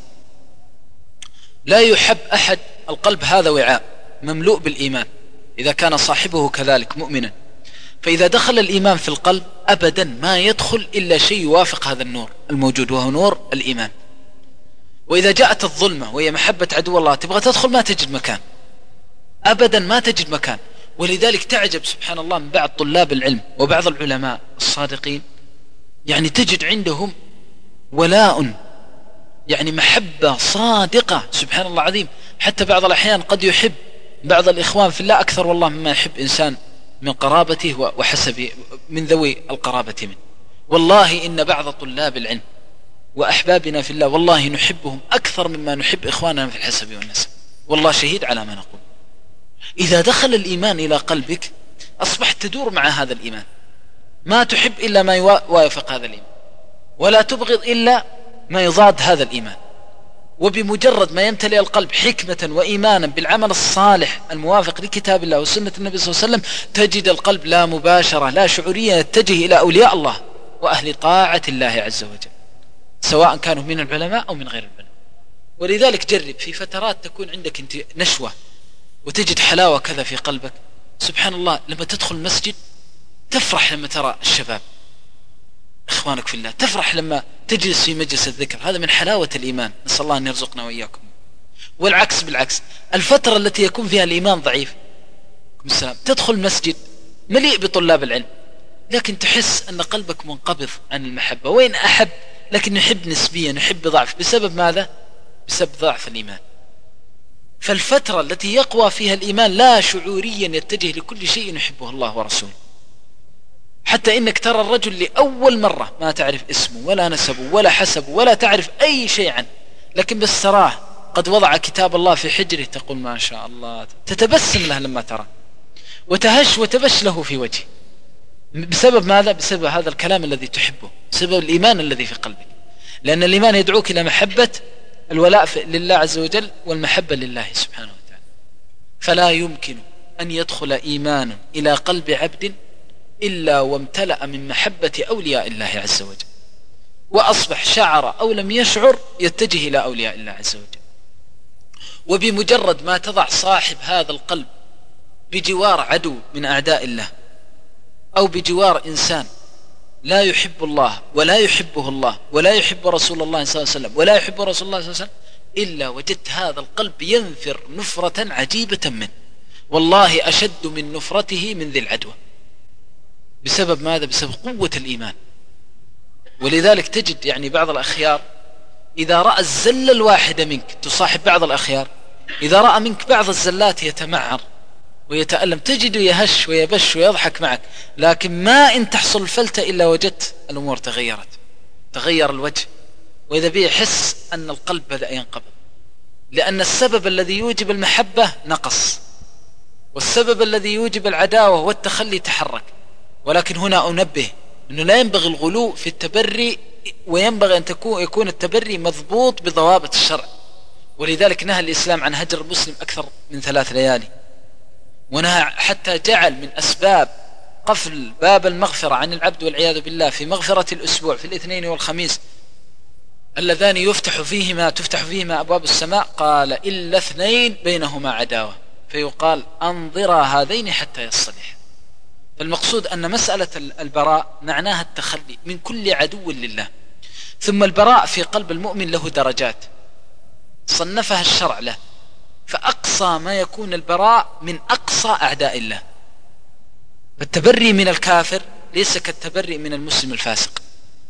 لا يحب أحد، القلب هذا وعاء مملوء بالإيمان إذا كان صاحبه كذلك مؤمنا، فإذا دخل الإيمان في القلب أبدا ما يدخل إلا شيء يوافق هذا النور الموجود، وهو نور الإيمان. وإذا جاءت الظلمة وهي محبة عدو الله تبغى تدخل ما تجد مكان، أبدا ما تجد مكان. ولذلك تعجب سبحان الله من بعض طلاب العلم وبعض العلماء الصادقين، يعني تجد عندهم ولاء، يعني محبة صادقة سبحان الله عظيم. حتى بعض الأحيان قد يحب بعض الإخوان في الله أكثر والله مما يحب إنسان من قرابته وحسبه من ذوي القرابة منه. والله إن بعض طلاب العلم وأحبابنا في الله والله نحبهم أكثر مما نحب إخواننا في الحسب والنسب، والله شهيد على ما نقول. إذا دخل الإيمان إلى قلبك أصبحت تدور مع هذا الإيمان، ما تحب إلا ما يوافق هذا الإيمان، ولا تبغض إلا ما يضاد هذا الإيمان. وبمجرد ما يمتلئ القلب حكمة وإيمانا بالعمل الصالح الموافق لكتاب الله وسنة النبي صلى الله عليه وسلم، تجد القلب لا مباشرة لا شعورية يتجه إلى أولياء الله وأهل طاعة الله عز وجل، سواء كانوا من العلماء أو من غير العلماء. ولذلك جرب في فترات تكون عندك انت نشوة وتجد حلاوة كذا في قلبك، سبحان الله لما تدخل المسجد تفرح لما ترى الشباب إخوانك في الله، تفرح لما تجلس في مجلس الذكر، هذا من حلاوة الإيمان، نسأل الله أن يرزقنا وإياكم. والعكس بالعكس، الفترة التي يكون فيها الإيمان ضعيف تدخل المسجد مليء بطلاب العلم لكن تحس أن قلبك منقبض عن المحبة، وين أحب لكن نحب نسبيا، نحب ضعف. بسبب ماذا؟ بسبب ضعف الإيمان. فالفترة التي يقوى فيها الإيمان لا شعوريا يتجه لكل شيء يحبه الله ورسوله، حتى إنك ترى الرجل لأول مرة ما تعرف اسمه ولا نسبه ولا حسبه ولا تعرف أي شيء عنه، لكن بس تراه قد وضع كتاب الله في حجره تقول ما شاء الله، تتبسم له لما ترى وتهش وتبش له في وجهه. بسبب ماذا؟ بسبب هذا الكلام الذي تحبه، بسبب الإيمان الذي في قلبك، لأن الإيمان يدعوك إلى محبة الولاء لله عز وجل والمحبة لله سبحانه وتعالى. فلا يمكن أن يدخل إيمان إلى قلب عبد إلا وامتلأ من محبة أولياء الله عز وجل، وأصبح شعر أو لم يشعر يتجه إلى أولياء الله عز وجل. وبمجرد ما تضع صاحب هذا القلب بجوار عدو من أعداء الله أو بجوار إنسان لا يحب الله ولا يحبه الله ولا يحب رسول الله صلى الله عليه وسلم ولا يحب رسول الله صلى الله عليه وسلم، إلا وجدت هذا القلب ينفر نفرة عجيبة منه، والله أشد من نفرته من ذي العدوى. بسبب ماذا؟ بسبب قوة الإيمان. ولذلك تجد يعني بعض الأخيار إذا رأى الزلة الواحدة منك، تصاحب بعض الأخيار إذا رأى منك بعض الزلات يتمعر ويتألم، تجده يهش ويبش ويضحك معك، لكن ما إن تحصل الفلتة إلا وجدت الأمور تغيرت، تغير الوجه، وإذا به يحس أن القلب بدأ ينقبض، لأن السبب الذي يوجب المحبة نقص، والسبب الذي يوجب العداوة والتخلي تحرك. ولكن هنا أنبه أنه لا ينبغي الغلو في التبري، وينبغي أن تكون يكون التبري مضبوط بضوابط الشرع. ولذلك نهى الإسلام عن هجر المسلم أكثر من ثلاث ليالي، ونهى حتى جعل من أسباب قفل باب المغفرة عن العبد والعياذ بالله في مغفرة الأسبوع في الاثنين والخميس اللذان يفتح فيهما تفتح فيهما أبواب السماء، قال إلا اثنين بينهما عداوة، فيقال أنظرا هذين حتى يصلح. فالمقصود أن مسألة البراء معناها التخلي من كل عدو لله. ثم البراء في قلب المؤمن له درجات صنفها الشرع له، فأقصى ما يكون البراء من أقصى أعداء الله. فالتبري من الكافر ليس كالتبري من المسلم الفاسق،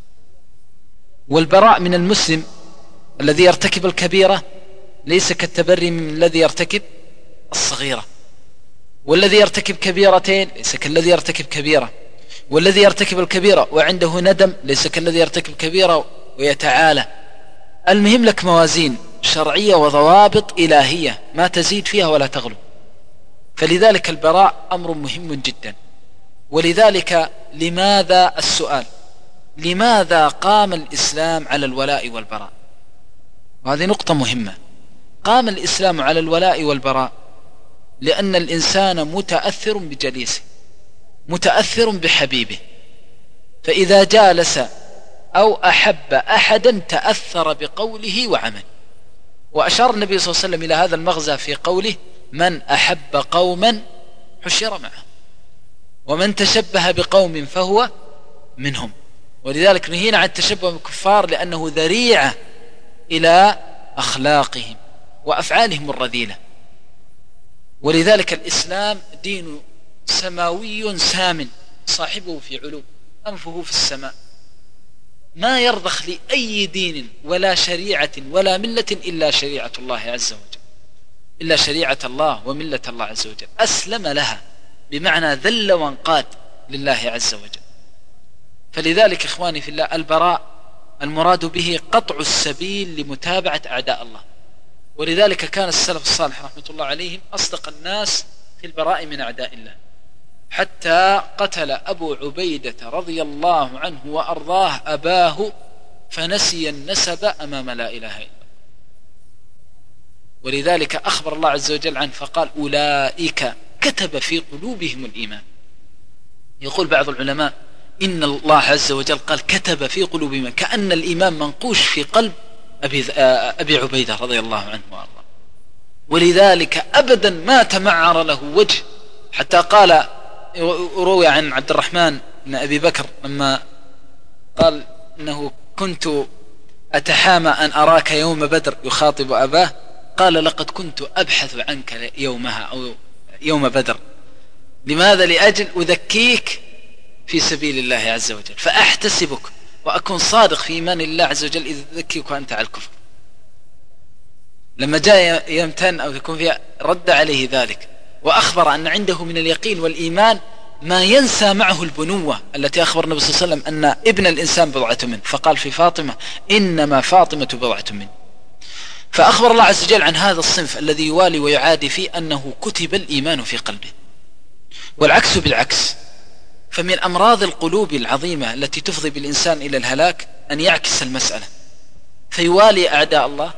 والبراء من المسلم الذي يرتكب الكبيرة ليس كالتبري من الذي يرتكب الصغيرة، والذي يرتكب كبيرتين ليس كالذي يرتكب كبيرة، والذي يرتكب الكبيرة وعنده ندم ليس كالذي يرتكب كبيرة ويتعالى. المهم لك موازين شرعية وضوابط إلهية ما تزيد فيها ولا تغلو. فلذلك البراء أمر مهم جدا. ولذلك لماذا السؤال لماذا قام الإسلام على الولاء والبراء؟ وهذه نقطة مهمة. قام الإسلام على الولاء والبراء لأن الإنسان متأثر بجليسه، متأثر بحبيبه، فإذا جالس أو أحب أحدا تأثر بقوله وعمل. وأشار النبي صلى الله عليه وسلم إلى هذا المغزى في قوله: من أحب قوما حشر معه، ومن تشبه بقوم فهو منهم. ولذلك نهينا عن التشبه بالكفار لأنه ذريعة إلى أخلاقهم وأفعالهم الرذيلة. ولذلك الإسلام دين سماوي سام، صاحبه في علو، أنفه في السماء، ما يرضخ لأي دين ولا شريعة ولا ملة إلا شريعة الله عز وجل، إلا شريعة الله وملة الله عز وجل، أسلم لها بمعنى ذل وانقاد لله عز وجل. فلذلك إخواني في الله، البراء المراد به قطع السبيل لمتابعة أعداء الله. ولذلك كان السلف الصالح رحمة الله عليهم أصدق الناس في البراء من أعداء الله، حتى قتل أبو عبيدة رضي الله عنه وأرضاه أباه فنسي النسب أمام لا إله إلا الله. ولذلك أخبر الله عز وجل عنه فقال: أولئك كتب في قلوبهم الإيمان. يقول بعض العلماء إن الله عز وجل قال كتب في قلوبهم، كأن الإيمان منقوش في قلب أبي, أبي عبيدة رضي الله عنه وأرضاه. ولذلك أبدا ما تمعر له وجه، حتى قال، روي عن عبد الرحمن بن أبي بكر لما قال إنه كنت أتحامى أن أراك يوم بدر يخاطب أباه، قال: لقد كنت أبحث عنك يومها أو يوم بدر. لماذا؟ لأجل أذكيك في سبيل الله عز وجل، فأحتسبك وأكون صادق في إيمان الله عز وجل إذ أذكيك وأنت على الكفر. لما جاء يمتن أو يكون فيها رد عليه ذلك، وأخبر أن عنده من اليقين والإيمان ما ينسى معه البنوة التي أخبر النبي صلى الله عليه وسلم أن ابن الإنسان بضعة منه، فقال في فاطمة: إنما فاطمة بضعة منه. فأخبر الله عز وجل عن هذا الصنف الذي يوالي ويعادي فيه أنه كتب الإيمان في قلبه. والعكس بالعكس، فمن أمراض القلوب العظيمة التي تفضي بالإنسان إلى الهلاك أن يعكس المسألة فيوالي أعداء الله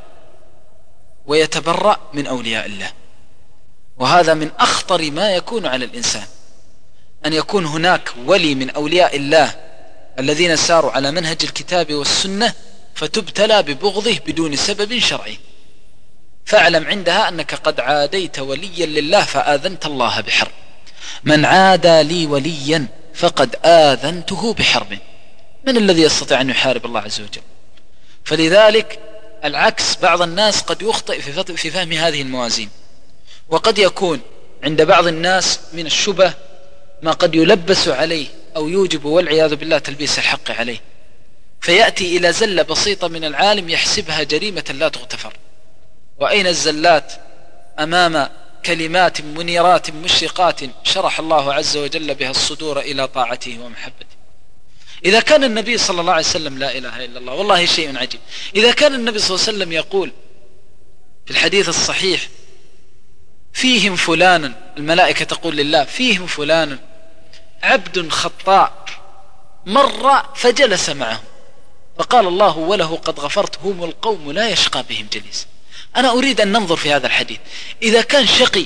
ويتبرأ من أولياء الله. وهذا من أخطر ما يكون على الإنسان، أن يكون هناك ولي من أولياء الله الذين ساروا على منهج الكتاب والسنة فتبتلى ببغضه بدون سبب شرعي، فاعلم عندها أنك قد عاديت وليا لله فآذنت الله بحرب. من عادى لي وليا فقد آذنته بحرب. من الذي يستطيع أن يحارب الله عز وجل؟ فلذلك العكس، بعض الناس قد يخطئ في فهم هذه الموازين، وقد يكون عند بعض الناس من الشبه ما قد يلبس عليه أو يوجب والعياذ بالله تلبيس الحق عليه، فيأتي إلى زلة بسيطة من العالم يحسبها جريمة لا تغتفر. وأين الزلات أمام كلمات منيرات مشرقات شرح الله عز وجل بها الصدور إلى طاعته ومحبته؟ إذا كان النبي صلى الله عليه وسلم، لا إله إلا الله، والله شيء عجيب، إذا كان النبي صلى الله عليه وسلم يقول في الحديث الصحيح: فيهم فلان، الملائكة تقول لله: فيهم فلان عبد خطاء مر فجلس معه، فقال الله: وله قد غفرت، هم القوم لا يشقى بهم جليس. أنا أريد أن ننظر في هذا الحديث، إذا كان شقي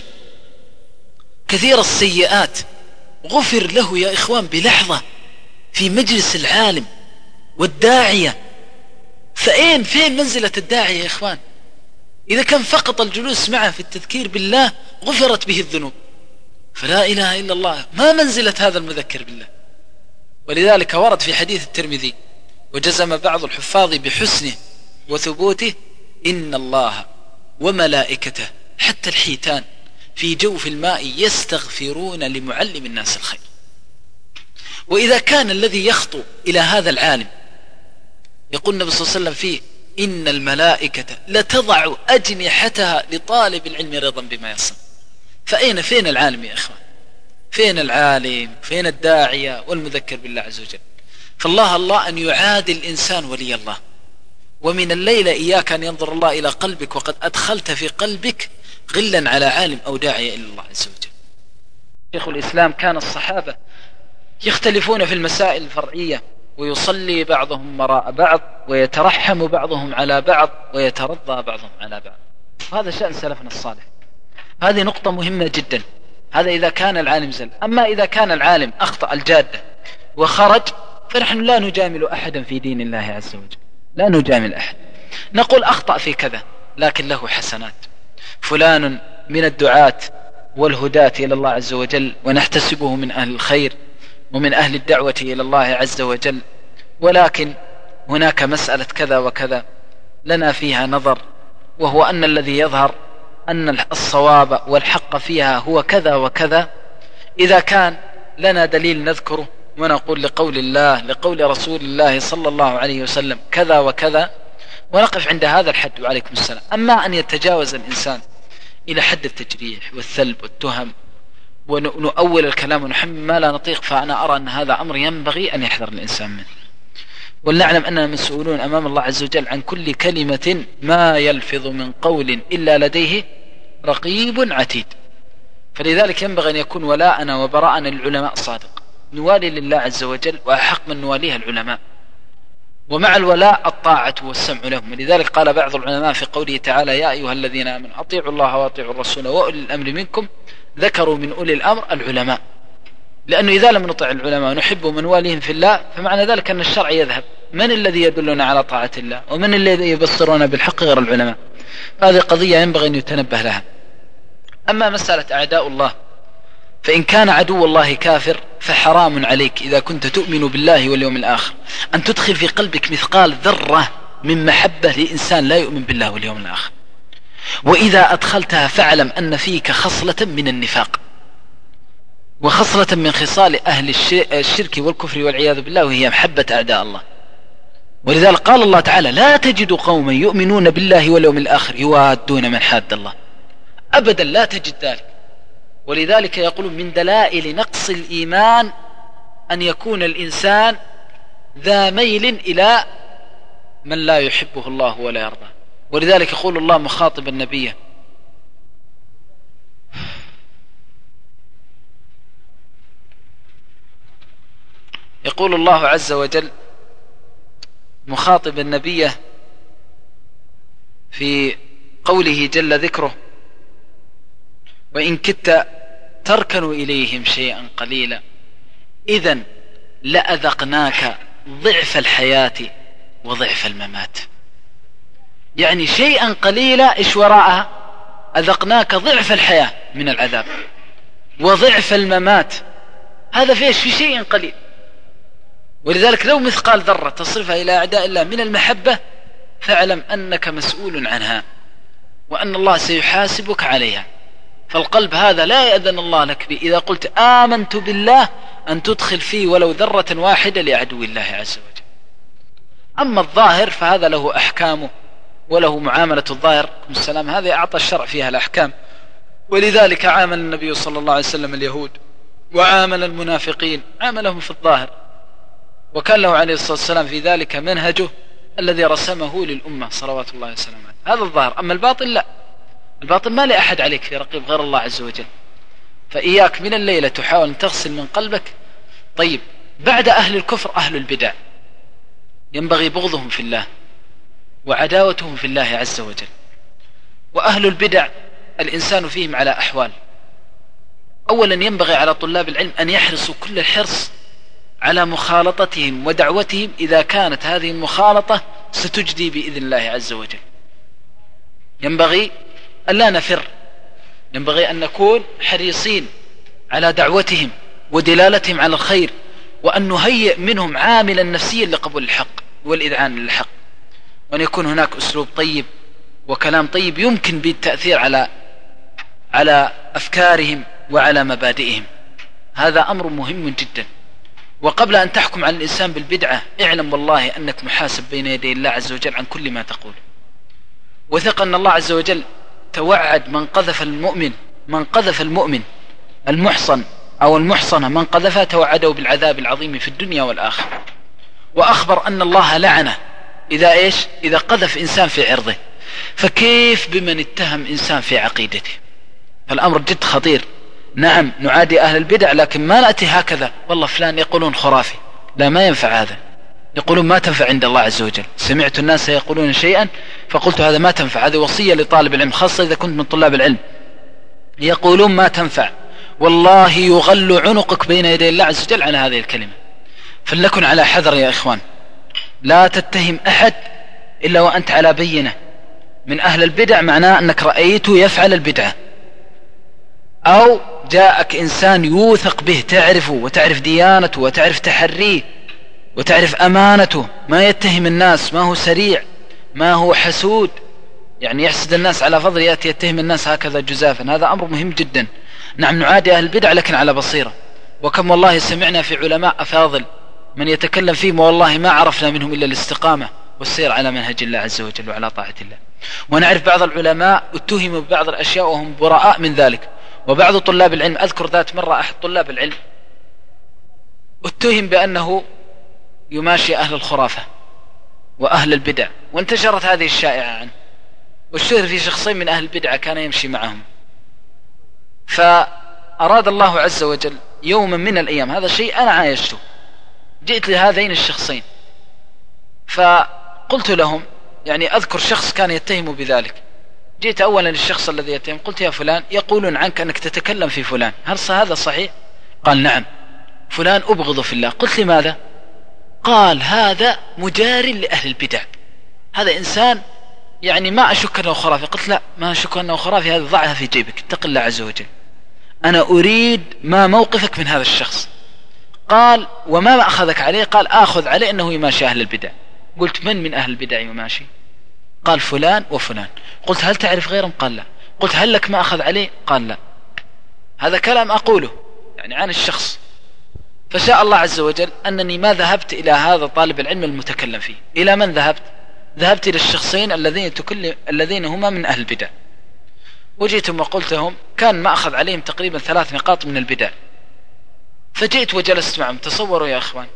كثير السيئات غفر له يا إخوان بلحظة في مجلس العالم والداعية، فأين فين منزلة الداعية يا إخوان؟ إذا كان فقط الجلوس معه في التذكير بالله غفرت به الذنوب، فلا إله إلا الله، ما منزلة هذا المذكر بالله؟ ولذلك ورد في حديث الترمذي وجزم بعض الحفاظ بحسنه وثبوته: إن الله وملائكته حتى الحيتان في جوف الماء يستغفرون لمعلم الناس الخير. وإذا كان الذي يخطو إلى هذا العالم يقول النبي صلى الله عليه وسلم فيه: إن الملائكة لتضع أجنحتها لطالب العلم رضا بما يصنع، فأين فين العالم يا إخوان؟ فين العالم؟ فين الداعية والمذكر بالله عز وجل؟ فالله الله أن يعادي الإنسان ولي الله. ومن الليلة إياك أن ينظر الله إلى قلبك وقد أدخلت في قلبك غلا على عالم أو داعية إلى الله عز وجل. شيخ الإسلام: كان الصحابة يختلفون في المسائل الفرعية، ويصلي بعضهم وراء بعض، ويترحم بعضهم على بعض، ويترضى بعضهم على بعض. هذا شأن سلفنا الصالح. هذه نقطة مهمة جدا. هذا إذا كان العالم زل. أما إذا كان العالم أخطأ الجادة وخرج فنحن لا نجامل أحدا في دين الله عز وجل، لا نجامل أحد، نقول أخطأ في كذا لكن له حسنات، فلان من الدعاة والهداة إلى الله عز وجل ونحتسبه من أهل الخير ومن أهل الدعوة إلى الله عز وجل، ولكن هناك مسألة كذا وكذا لنا فيها نظر، وهو أن الذي يظهر أن الصواب والحق فيها هو كذا وكذا. إذا كان لنا دليل نذكره ونقول لقول الله لقول رسول الله صلى الله عليه وسلم كذا وكذا ونقف عند هذا الحد وعليكم السلام. أما أن يتجاوز الإنسان إلى حد التجريح والثلب والتهم ونؤول الكلام ونحمل ما لا نطيق، فأنا أرى أن هذا أمر ينبغي أن يحذر الإنسان منه. ولنعلم أننا مسؤولون أمام الله عز وجل عن كل كلمة ما يلفظ من قول إلا لديه رقيب عتيد. فلذلك ينبغي أن يكون ولاءنا وبراءنا للعلماء صادق، نوالي لله عز وجل وأحق من نواليها العلماء، ومع الولاء الطاعة والسمع لهم. لذلك قال بعض العلماء في قوله تعالى يا أيها الذين آمنوا أطيعوا الله وأطيعوا الرسول وأولي الأمر منكم، ذكروا من أولي الأمر العلماء، لأنه إذا لم نطع العلماء ونحب من واليهم في الله فمعنى ذلك أن الشرع يذهب. من الذي يدلنا على طاعة الله ومن الذي يبصرنا بالحق غير العلماء؟ هذه قضية ينبغي أن يتنبه لها. أما مسألة أعداء الله، فإن كان عدو الله كافر فحرام عليك إذا كنت تؤمن بالله واليوم الآخر أن تدخل في قلبك مثقال ذرة من محبة لإنسان لا يؤمن بالله واليوم الآخر، وإذا أدخلتها فاعلم أن فيك خصلة من النفاق وخصلة من خصال أهل الشرك والكفر والعياذ بالله، وهي محبة أعداء الله. ولذلك قال الله تعالى لا تجد قوما يؤمنون بالله واليوم الآخر يوادون من حاد الله، أبدا لا تجد ذلك. ولذلك يقول من دلائل نقص الإيمان أن يكون الإنسان ذا ميل إلى من لا يحبه الله ولا يرضاه. ولذلك يقول الله مخاطب النبي يقول الله عز وجل مخاطب النبي في قوله جل ذكره وإن كدت تركن إليهم شيئا قليلا إذن لأذقناك ضعف الحياة وضعف الممات. يعني شيئا قليلا إيش وراءها؟ أذقناك ضعف الحياة من العذاب وضعف الممات. هذا فيش في شيء قليل. ولذلك لو مثقال ذرة تصرفها إلى أعداء الله من المحبة فاعلم أنك مسؤول عنها وأن الله سيحاسبك عليها. فالقلب هذا لا يأذن الله لك به إذا قلت آمنت بالله أن تدخل فيه ولو ذرة واحدة لعدو الله عز وجل. أما الظاهر فهذا له أحكامه وله معاملة الظاهر السلام، هذا أعطى الشرع فيها الأحكام. ولذلك عامل النبي صلى الله عليه وسلم اليهود وعامل المنافقين عاملهم في الظاهر، وكان له عليه الصلاة والسلام في ذلك منهجه الذي رسمه للأمة صلوات الله وسلامه. هذا الظاهر. أما الباطن لا، الباطن ما لأحد عليك في رقيب غير الله عز وجل. فإياك من الليلة تحاول أن تغسل من قلبك. طيب بعد أهل الكفر أهل البدع ينبغي بغضهم في الله وعداوتهم في الله عز وجل. وأهل البدع الإنسان فيهم على أحوال. أولا ينبغي على طلاب العلم أن يحرصوا كل الحرص على مخالطتهم ودعوتهم إذا كانت هذه المخالطة ستجدي بإذن الله عز وجل. ينبغي أن لا نفر، ينبغي أن نكون حريصين على دعوتهم ودلالتهم على الخير، وأن نهيئ منهم عاملا نفسيا لقبول الحق والإذعان للحق، وأن يكون هناك أسلوب طيب وكلام طيب يمكن بالتأثير على على أفكارهم وعلى مبادئهم. هذا أمر مهم جدا. وقبل أن تحكم على الإنسان بالبدعة اعلم والله أنك محاسب بين يدي الله عز وجل عن كل ما تقول. وثق أن الله عز وجل توعد من قذف المؤمن من قذف المؤمن المحصن أو المحصنة من قذفها توعده بالعذاب العظيم في الدنيا والآخرة. وأخبر أن الله لعنه إذا إيش إذا قذف إنسان في عرضه، فكيف بمن اتهم إنسان في عقيدته؟ فالأمر جد خطير. نعم نعادي أهل البدع لكن ما نأتي هكذا والله فلان يقولون خرافي، لا ما ينفع هذا، يقولون ما تنفع عند الله عز وجل. سمعت الناس يقولون شيئا فقلت هذا ما تنفع. هذه وصية لطالب العلم خاصة إذا كنت من طلاب العلم. يقولون ما تنفع، والله يغل عنقك بين يدي الله عز وجل على هذه الكلمة. فلنكن على حذر يا إخوان، لا تتهم أحد إلا وأنت على بينة من أهل البدع، معناه أنك رأيته يفعل البدعة، أو جاءك إنسان يوثق به تعرفه وتعرف ديانته وتعرف تحريه وتعرف أمانته، ما يتهم الناس، ما هو سريع، ما هو حسود يعني يحسد الناس على فضل يأتي يتهم الناس هكذا جزافا. هذا أمر مهم جدا. نعم نعادي أهل البدع لكن على بصيرة، وكم والله سمعنا في علماء أفاضل من يتكلم فيهم والله ما عرفنا منهم إلا الاستقامة والسير على منهج الله عز وجل وعلى طاعة الله. ونعرف بعض العلماء اتهموا ببعض الأشياء وهم براء من ذلك. وبعض طلاب العلم، أذكر ذات مرة أحد طلاب العلم اتهم بأنه يماشي أهل الخرافة وأهل البدع، وانتشرت هذه الشائعة عنه، والشهر في شخصين من أهل البدع كان يمشي معهم. فأراد الله عز وجل يوما من الأيام، هذا شيء أنا عايشته، جئت لهذين الشخصين فقلت لهم، يعني أذكر شخص كان يتهم بذلك، جئت أولا للشخص الذي يتهم قلت يا فلان يقولون عنك أنك تتكلم في فلان، هل هذا صحيح؟ قال نعم، فلان أبغض في الله. قلت لماذا؟ قال هذا مجار لأهل البدع، هذا إنسان يعني ما أشك أنه خرافي. قلت لا، ما أشك أنه خرافي، هذا ضعها في جيبك، اتق الله عز وجل، أنا أريد ما موقفك من هذا الشخص. قال وما ما أخذك عليه؟ قال آخذ عليه أنه يماشي أهل البدع. قلت من من أهل البدع يماشي؟ قال فلان وفلان. قلت هل تعرف غيرهم؟ قال لا. قلت هل لك ما أخذ عليه؟ قال لا. هذا كلام أقوله يعني عن الشخص. فشاء الله عز وجل أنني ما ذهبت إلى هذا طالب العلم المتكلم فيه. إلى من ذهبت؟ ذهبت إلى الشخصين الذين تكلم الذين هما من أهل البدع، وجئتهم وقلتهم، كان ما أخذ عليهم تقريبا ثلاث نقاط من البدع، فجئت وجلست معهم. تصوروا يا أخوان،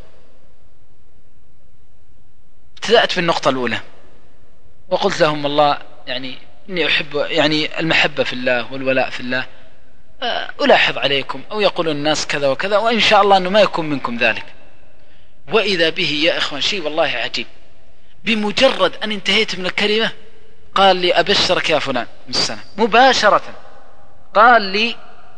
ابتدأت بالنقطة الأولى وقلت لهم والله يعني إني أحب يعني المحبة في الله والولاء في الله، ألاحظ عليكم أو يقولون الناس كذا وكذا، وإن شاء الله أنه ما يكون منكم ذلك. وإذا به يا إخوان شيء والله عجيب، بمجرد أن انتهيت من الكلمة قال لي أبشرك يا فلان من السنة مباشرة، قال لي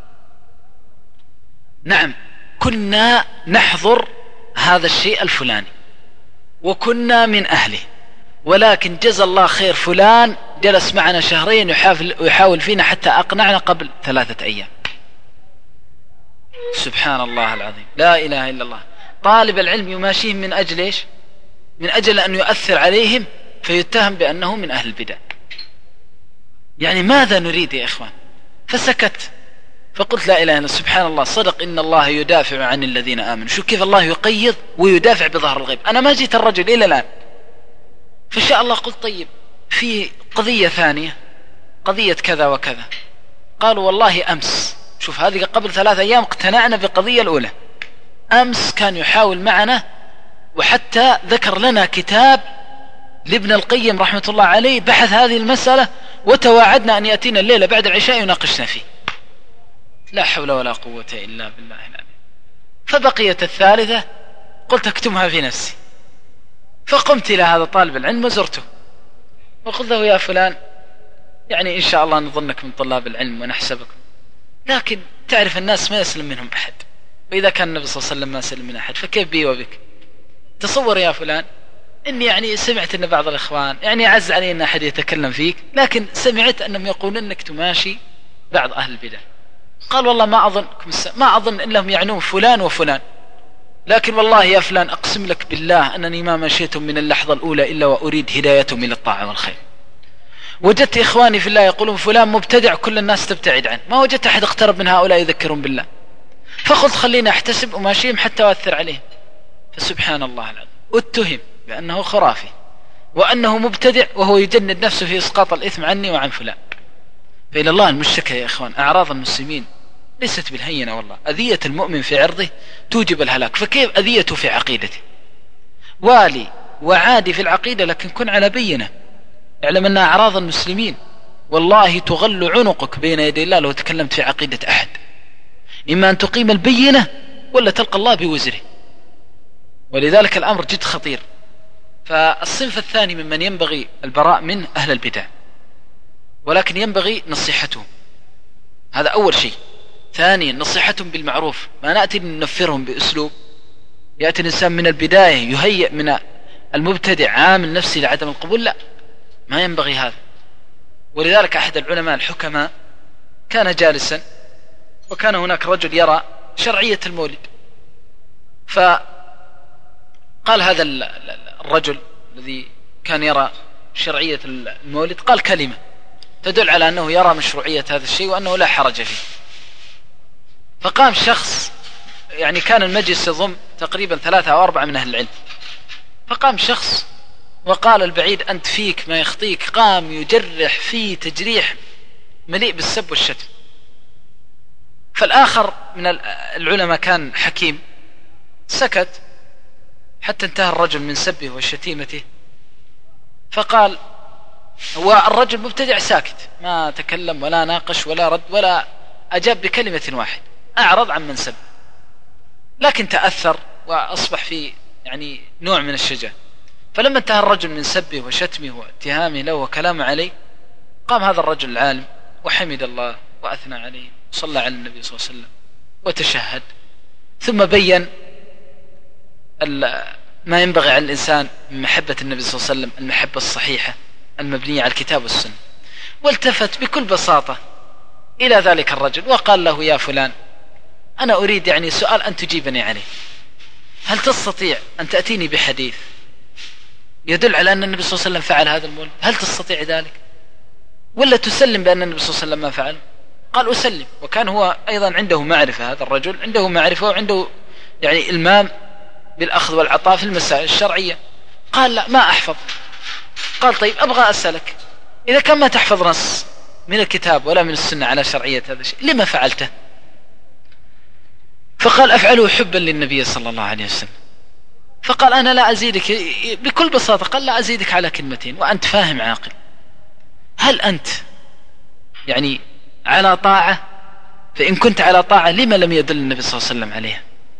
نعم كنا نحضر هذا الشيء الفلاني وكنا من أهله، ولكن جزا الله خير فلان جلس معنا شهرين يحاول, يحاول فينا حتى أقنعنا قبل ثلاثة أيام. سبحان الله العظيم، لا إله إلا الله. طالب العلم يماشيهم من أجل إيش؟ من أجل أن يؤثر عليهم فيتهم بأنه من أهل البدع. يعني ماذا نريد يا إخوان؟ فسكت، فقلت لا إله إلا الله، سبحان الله، صدق إن الله يدافع عن الذين آمنوا. شو كيف الله يقيض ويدافع بظهر الغيب. أنا ما جيت الرجل إلى الآن، فشاء الله قلت طيب في قضية ثانية، قضية كذا وكذا. قالوا والله أمس، شوف هذه قبل ثلاثة أيام اقتنعنا بالقضية الأولى، أمس كان يحاول معنا وحتى ذكر لنا كتاب لابن القيم رحمة الله عليه بحث هذه المسألة، وتواعدنا أن يأتينا الليلة بعد العشاء يناقشنا فيه. لا حول ولا قوة إلا بالله العلي. فبقيت الثالثة قلت اكتمها في نفسي، فقمت إلى هذا طالب العلم وزرته وقلت له يا فلان يعني إن شاء الله نظنك من طلاب العلم ونحسبكم، لكن تعرف الناس ما يسلم منهم أحد، وإذا كان النبي صلى الله عليه وسلم ما سلم من أحد فكيف بي وبك؟ تصور يا فلان إني يعني سمعت أن بعض الإخوان يعني عز علي أن أحد يتكلم فيك، لكن سمعت أنهم يقولون أنك تماشي بعض أهل البدع. قال والله ما أظن ما أظن إنهم يعنون فلان وفلان، لكن والله يا فلان أقسم لك بالله أنني ما مشيتم من اللحظة الأولى إلا وأريد هدايتهم إلى الطاعة والخير. وجدت إخواني في الله يقولون فلان مبتدع كل الناس تبتعد عنه، ما وجدت أحد اقترب من هؤلاء يذكرون بالله، فقلت خليني أحتسب وماشيهم حتى أؤثر عليهم. فسبحان الله العظيم اتهم بأنه خرافي وأنه مبتدع وهو يجند نفسه في إسقاط الإثم عني وعن فلان. فإلى الله المشتكى يا إخوان. أعراض المسلمين ليست بالهينة والله. أذية المؤمن في عرضه توجب الهلاك، فكيف أذيته في عقيدته؟ والي وعادي في العقيدة لكن كن على بينة، اعلم أن أعراض المسلمين والله تغل عنقك بين يدي الله لو تكلمت في عقيدة أحد، إما أن تقيم البينة ولا تلقى الله بوزره، ولذلك الأمر جد خطير. فالصنف الثاني ممن ينبغي البراء من أهل البدع، ولكن ينبغي نصيحتهم، هذا أول شيء. ثانيا نصيحتهم بالمعروف، ما نأتي ننفرهم بأسلوب يأتي الإنسان من البداية يهيئ من المبتدع عامل نفسي لعدم القبول، لا، ما ينبغي هذا. ولذلك أحد العلماء الحكماء كان جالسا وكان هناك رجل يرى شرعية المولد، فقال هذا الرجل الذي كان يرى شرعية المولد قال كلمة تدل على أنه يرى مشروعية هذا الشيء وأنه لا حرج فيه. فقام شخص، يعني كان المجلس يضم تقريبا ثلاثة أو أربعة من أهل العلم، فقام شخص وقال البعيد أنت فيك ما يخطيك، قام يجرح فيه تجريح مليء بالسب والشتم. فالآخر من العلماء كان حكيم سكت حتى انتهى الرجل من سبه وشتيمته، فقال هو الرجل مبتدع ساكت ما تكلم ولا ناقش ولا رد ولا أجاب بكلمة واحد، أعرض عن من سب، لكن تأثر وأصبح في يعني نوع من الشجاعة. فلما انتهى الرجل من سبه وشتمه واتهامه له وكلامه عليه، قام هذا الرجل العالم وحمد الله وأثنى عليه وصلى على النبي صلى الله عليه وسلم وتشهد، ثم بين ما ينبغي على الإنسان من محبة النبي صلى الله عليه وسلم، المحبة الصحيحة المبنية على الكتاب والسنة، والتفت بكل بساطة إلى ذلك الرجل وقال له يا فلان أنا أريد يعني سؤال أن تجيبني عليه، هل تستطيع أن تأتيني بحديث يدل على أن النبي صلى الله عليه وسلم فعل هذا المولد؟ هل تستطيع ذلك ولا تسلم بأن النبي صلى الله عليه وسلم ما فعل؟ قال أسلم. وكان هو أيضا عنده معرفة، هذا الرجل عنده معرفة وعنده يعني إلمام بالأخذ والعطاء في المسائل الشرعية. قال لا ما أحفظ. قال طيب أبغى أسألك، إذا كان ما تحفظ نص من الكتاب ولا من السنة على شرعية هذا الشيء لما فعلته؟ فقال أفعله حبا للنبي صلى الله عليه وسلم. فقال أنا لا أزيدك، بكل بساطة قال لا أزيدك على كلمتين وأنت فاهم عاقل، هل أنت يعني على طاعة؟ فإن كنت على طاعة لما لم يدل النبي صلى الله عليه وسلم عليها؟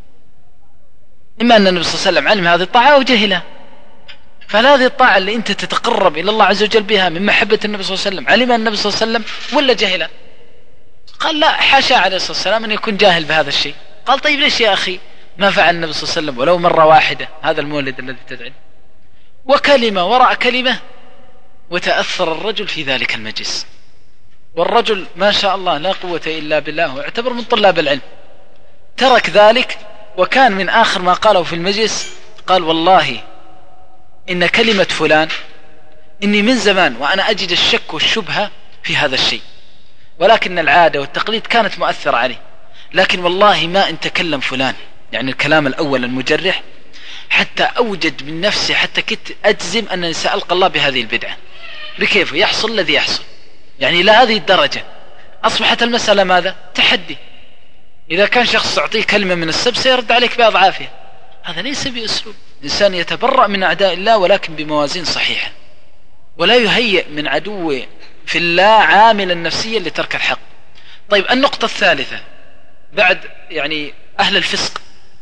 إما أن النبي صلى الله عليه وسلم علم هذه الطاعة أو جهلها، فهذه الطاعة اللي أنت تتقرب إلى الله عز وجل بها من محبة النبي صلى الله عليه وسلم علم النبي صلى الله عليه وسلم ولا جهلها؟ قال لا حاشا عليه الصلاة والسلام أن يكون جاهل بهذا الشيء. قال طيب ليش يا أخي ما فعل النبي صلى الله عليه وسلم ولو مرة واحدة هذا المولد الذي تدعي؟ وكلمة وراء كلمة وتأثر الرجل في ذلك المجلس، والرجل ما شاء الله لا قوة إلا بالله واعتبر من طلاب العلم، ترك ذلك وكان من آخر ما قاله في المجلس قال والله إن كلمة فلان إني من زمان وأنا أجد الشك والشبهة في هذا الشيء، ولكن العادة والتقليد كانت مؤثرة عليه، لكن والله ما إن تكلم فلان يعني الكلام الأول المجرح حتى أوجد من نفسي حتى كنت أجزم أنني سألقى الله بهذه البدعة. بكيف يحصل الذي يحصل؟ يعني لا هذه الدرجة أصبحت المسألة ماذا؟ تحدي. إذا كان شخص تعطيه كلمة من السب سيرد عليك بأضعافها، هذا ليس بأسلوب. الإنسان يتبرأ من أعداء الله ولكن بموازين صحيحة، ولا يهيئ من عدو في الله عاملا نفسيا لترك الحق. طيب النقطة الثالثة بعد يعني أهل الفسق،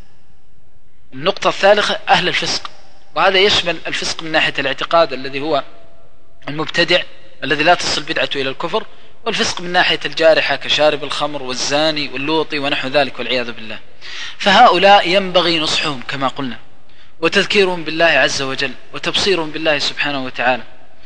النقطة الثالثة أهل الفسق، وهذا يشمل الفسق من ناحية الاعتقاد الذي هو المبتدع الذي لا تصل بدعته إلى الكفر، والفسق من ناحية الجارحة كشارب الخمر والزاني واللوطي ونحو ذلك والعياذ بالله. فهؤلاء ينبغي نصحهم كما قلنا، وتذكيرهم بالله عز وجل، وتبصيرهم بالله سبحانه وتعالى،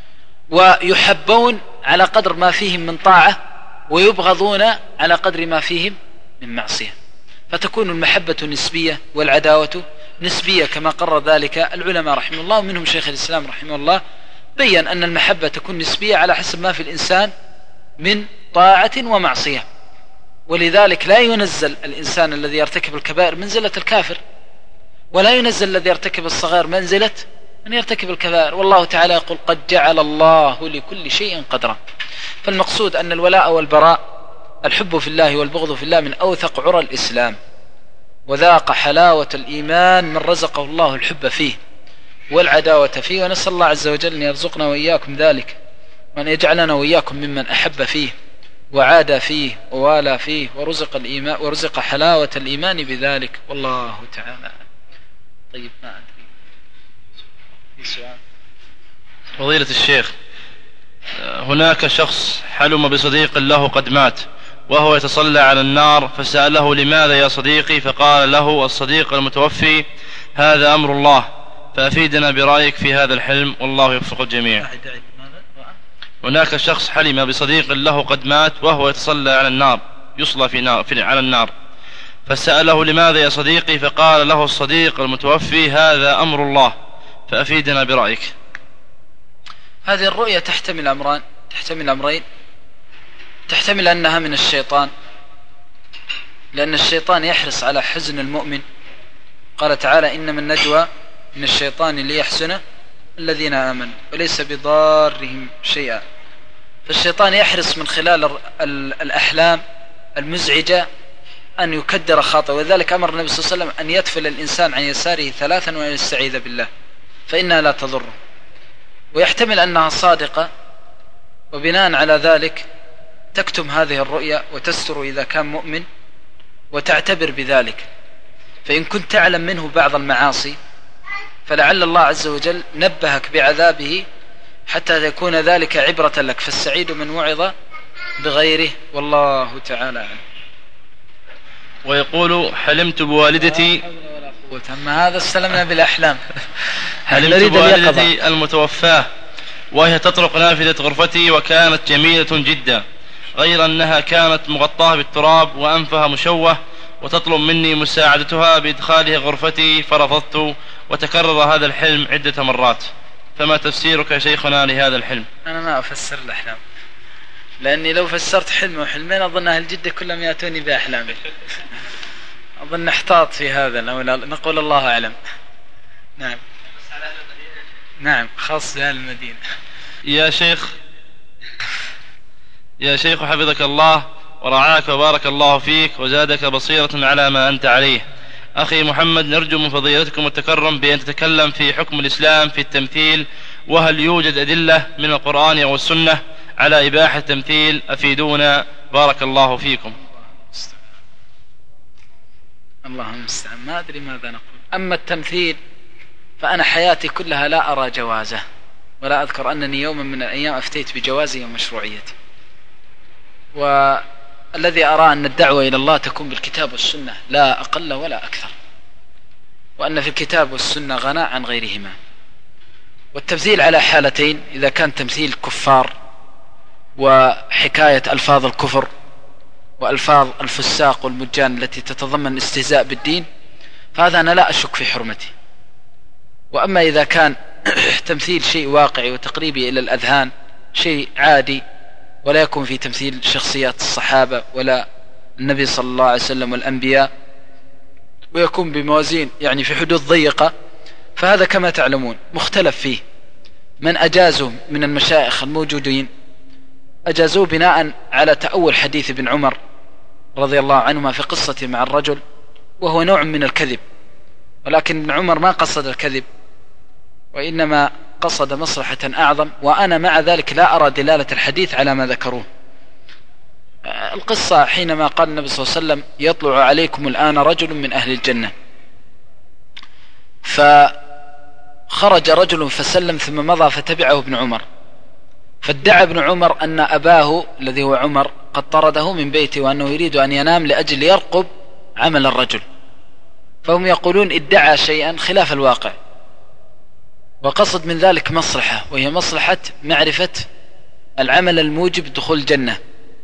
ويحبون على قدر ما فيهم من طاعة، ويبغضون على قدر ما فيهم من معصية، فتكون المحبة نسبية والعداوة نسبية كما قرر ذلك العلماء رحمه الله، ومنهم شيخ الإسلام رحمه الله بيّن أن المحبة تكون نسبية على حسب ما في الإنسان من طاعة ومعصية. ولذلك لا ينزل الإنسان الذي يرتكب الكبائر منزلة الكافر، ولا ينزل الذي يرتكب الصغائر منزلة من يرتكب الكبائر، والله تعالى يقول قد جعل الله لكل شيء قدرا. فالمقصود أن الولاء والبراء، الحب في الله والبغض في الله، من أوثق عرى الإسلام، وذاق حلاوة الإيمان من رزقه الله الحب فيه والعداوة فيه. ونسأل الله عز وجل أن يرزقنا وإياكم ذلك، وأن يجعلنا وإياكم ممن أحب فيه وعاد فيه ووالى فيه ورزق الإيمان ورزق حلاوة الإيمان بذلك، والله تعالى. طيب ما أدري في سؤال. فضيلة الشيخ، هناك شخص حلم بصديق له قد مات وهو يتصلى على النار، فسأله: لماذا يا صديقي؟ فقال له الصديق المتوفي: هذا أمر الله، فأفيدنا برأيك في هذا الحلم، والله يوفق الجميع. هناك شخص حلم بصديق له قد مات وهو يتصلى على النار، يصلى في نار في على النار، فسأله: لماذا يا صديقي؟ فقال له الصديق المتوفي: هذا أمر الله، فأفيدنا برأيك. هذه الرؤية تحتمل أمران تحتمل أمرين تحتمل أنها من الشيطان، لأن الشيطان يحرص على حزن المؤمن. قال تعالى: إنما النجوى من الشيطان ليحزن الذين آمنوا وليس بضارهم شيئا. فالشيطان يحرص من خلال الأحلام المزعجة أن يكدر خاطئه، وذلك أمر النبي صلى الله عليه وسلم أن يدفل الإنسان عن يساره ثلاثا وأن يستعيذ بالله فإنها لا تضره. ويحتمل أنها صادقة، وبناء على ذلك تكتم هذه الرؤيا وتستر إذا كان مؤمن وتعتبر بذلك. فإن كنت تعلم منه بعض المعاصي فلعل الله عز وجل نبهك بعذابه حتى يكون ذلك عبرة لك، فالسعيد من وعظ بغيره، والله تعالى عنه. ويقول: حلمت بوالدتي أما هذا استلمنا بالأحلام. حلمت بوالدتي المتوفاة وهي تطرق نافذة غرفتي، وكانت جميلة جدا، غير أنها كانت مغطاة بالتراب وأنفها مشوه، وتطلب مني مساعدتها بإدخالها غرفتي، فرفضت، وتكرر هذا الحلم عدة مرات. فما تفسيرك يا شيخنا لهذا الحلم؟ أنا ما أفسر الأحلام، لأني لو فسرت حلم وحلمين أظن أهل جدة كلهم يأتوني بأحلامي. أظن نحتاط في هذا، نقول الله أعلم. نعم نعم خاص بأهل المدينة. يا شيخ يا شيخ حفظك الله ورعاك وبارك الله فيك وزادك بصيرة على ما أنت عليه. أخي محمد، نرجو من فضيلتكم التكرم بأن تتكلم في حكم الإسلام في التمثيل، وهل يوجد أدلة من القرآن أو السنة على إباحة التمثيل؟ أفيدونا بارك الله فيكم. اللهم المستعان، ما أدري ماذا نقول. أما التمثيل فأنا حياتي كلها لا أرى جوازه، ولا أذكر أنني يوما من الأيام أفتيت بجوازه ومشروعيته. والذي أرى أن الدعوة إلى الله تكون بالكتاب والسنة لا أقل ولا أكثر، وأن في الكتاب والسنة غناء عن غيرهما. والتمثيل على حالتين: إذا كان تمثيل كفار وحكاية ألفاظ الكفر وألفاظ الفساق والمجان التي تتضمن الاستهزاء بالدين، فهذا أنا لا أشك في حرمته. وأما إذا كان تمثيل شيء واقعي وتقريبي إلى الأذهان، شيء عادي، ولا يكون في تمثيل شخصيات الصحابة ولا النبي صلى الله عليه وسلم والأنبياء، ويكون بموازين يعني في حدود ضيقة، فهذا كما تعلمون مختلف فيه. من أجازه من المشايخ الموجودين أجازوه بناء على تأول حديث ابن عمر رضي الله عنهما في قصته مع الرجل، وهو نوع من الكذب، ولكن ابن عمر ما قصد الكذب وإنما قصد مصلحة أعظم، وأنا مع ذلك لا أرى دلالة الحديث على ما ذكروه. القصة حينما قال النبي صلى الله عليه وسلم: يطلع عليكم الآن رجل من أهل الجنة، فخرج رجل فسلم ثم مضى فتبعه ابن عمر، فادعى ابن عمر أن أباه الذي هو عمر قد طرده من بيته، وأنه يريد أن ينام لأجل يرقب عمل الرجل. فهم يقولون ادعى شيئا خلاف الواقع، وقصد من ذلك مصلحة، وهي مصلحة معرفة العمل الموجب دخول الجنة.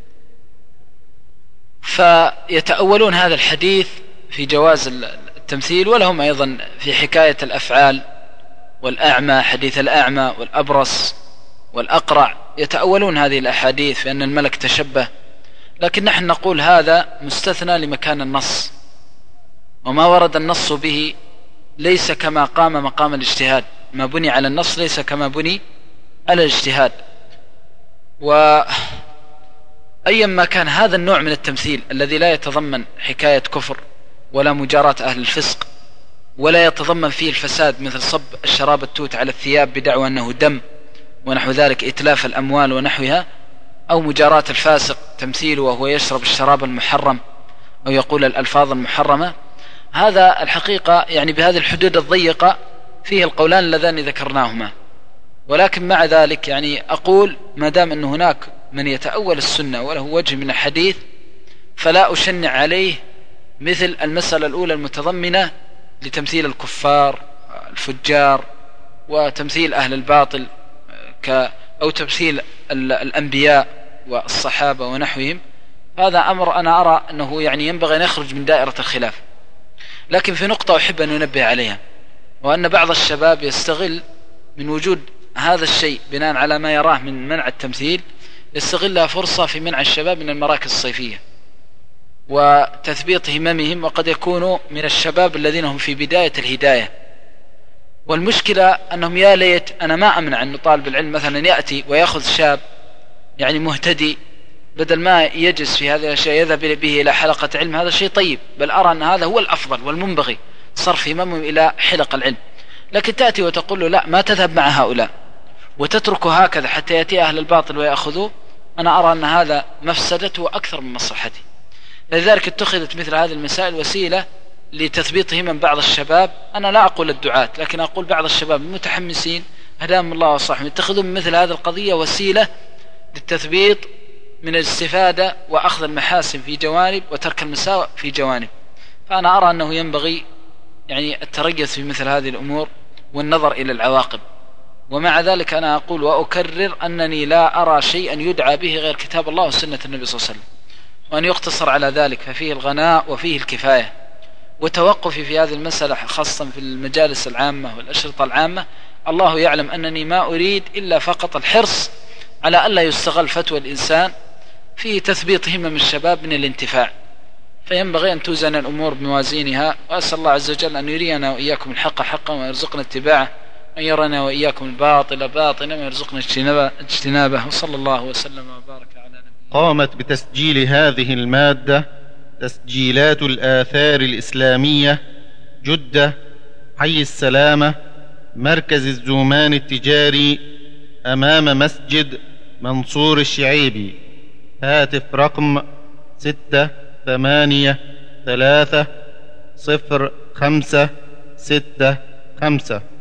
فيتأولون هذا الحديث في جواز التمثيل، ولهم أيضا في حكاية الأفعال والأعمى، حديث الأعمى والأبرص والأقرع، يتأولون هذه الأحاديث بأن الملك تشبه. لكن نحن نقول هذا مستثنى لمكان النص، وما ورد النص به ليس كما قام مقام الاجتهاد، ما بني على النص ليس كما بني على الاجتهاد. وأيما ما كان هذا النوع من التمثيل الذي لا يتضمن حكاية كفر ولا مجاراة أهل الفسق ولا يتضمن فيه الفساد، مثل صب الشراب التوت على الثياب بدعوى أنه دم ونحو ذلك، إتلاف الأموال ونحوها، أو مجاراة الفاسق تمثيله وهو يشرب الشراب المحرم أو يقول الألفاظ المحرمة، هذا الحقيقة يعني بهذه الحدود الضيقة فيه القولان اللذان ذكرناهما. ولكن مع ذلك يعني أقول ما دام أن هناك من يتأول السنة وله وجه من الحديث، فلا أشنع عليه مثل المسألة الأولى المتضمنة لتمثيل الكفار الفجار وتمثيل أهل الباطل أو تمثيل الأنبياء والصحابة ونحوهم. هذا أمر أنا أرى أنه يعني ينبغي أن يخرج من دائرة الخلاف. لكن في نقطة أحب أن ننبه عليها، وأن بعض الشباب يستغل من وجود هذا الشيء بناء على ما يراه من منع التمثيل، يستغلها فرصة في منع الشباب من المراكز الصيفية وتثبيط هممهم، وقد يكونوا من الشباب الذين هم في بداية الهداية. والمشكلة أنهم يا ليت، أنا ما أمنع أن طالب العلم مثلا يأتي ويأخذ شاب يعني مهتدي، بدل ما يجلس في هذه الأشياء يذهب به إلى حلقة علم، هذا شيء طيب، بل أرى أن هذا هو الأفضل والمنبغي صرف هممهم إلى حلق العلم. لكن تأتي وتقول له لا، ما تذهب مع هؤلاء وتتركه هكذا حتى يأتي أهل الباطل ويأخذوه، أنا أرى أن هذا مفسدته أكثر من مصلحته. لذلك اتخذت مثل هذه المسائل وسيلة لتثبيط همم بعض الشباب. أنا لا أقول الدعاة، لكن أقول بعض الشباب المتحمسين هداهم الله وصحبه يتخذون من مثل هذه القضية وسيلة للتثبيط من الاستفادة وأخذ المحاسن في جوانب وترك المساوئ في جوانب. فأنا أرى أنه ينبغي يعني التريث في مثل هذه الأمور والنظر إلى العواقب. ومع ذلك أنا أقول وأكرر أنني لا أرى شيئا يدعى به غير كتاب الله وسنة النبي صلى الله عليه وسلم، وأن يقتصر على ذلك ففيه الغناء وفيه الكفاية. وتوقفي في هذه المسألة خاصة في المجالس العامة والأشرطة العامة، الله يعلم أنني ما أريد إلا فقط الحرص على ألا يستغل فتوى الإنسان في تثبيط همم الشباب من الانتفاع. فينبغي أن توزن الأمور بموازينها، وأسأل الله عز وجل أن يرينا وإياكم الحق حقا ويرزقنا اتباعه، أن يرنا وإياكم الباطل باطلا ويرزقنا اجتنابه. وصلى الله وسلم وبارك على نبينا. قامت بتسجيل هذه المادة تسجيلات الآثار الإسلامية، جدة، حي السلامة، مركز الزومان التجاري، أمام مسجد منصور الشعيبي. هاتف رقم ستة ثمانية ثلاثة صفر خمسة ستة خمسة.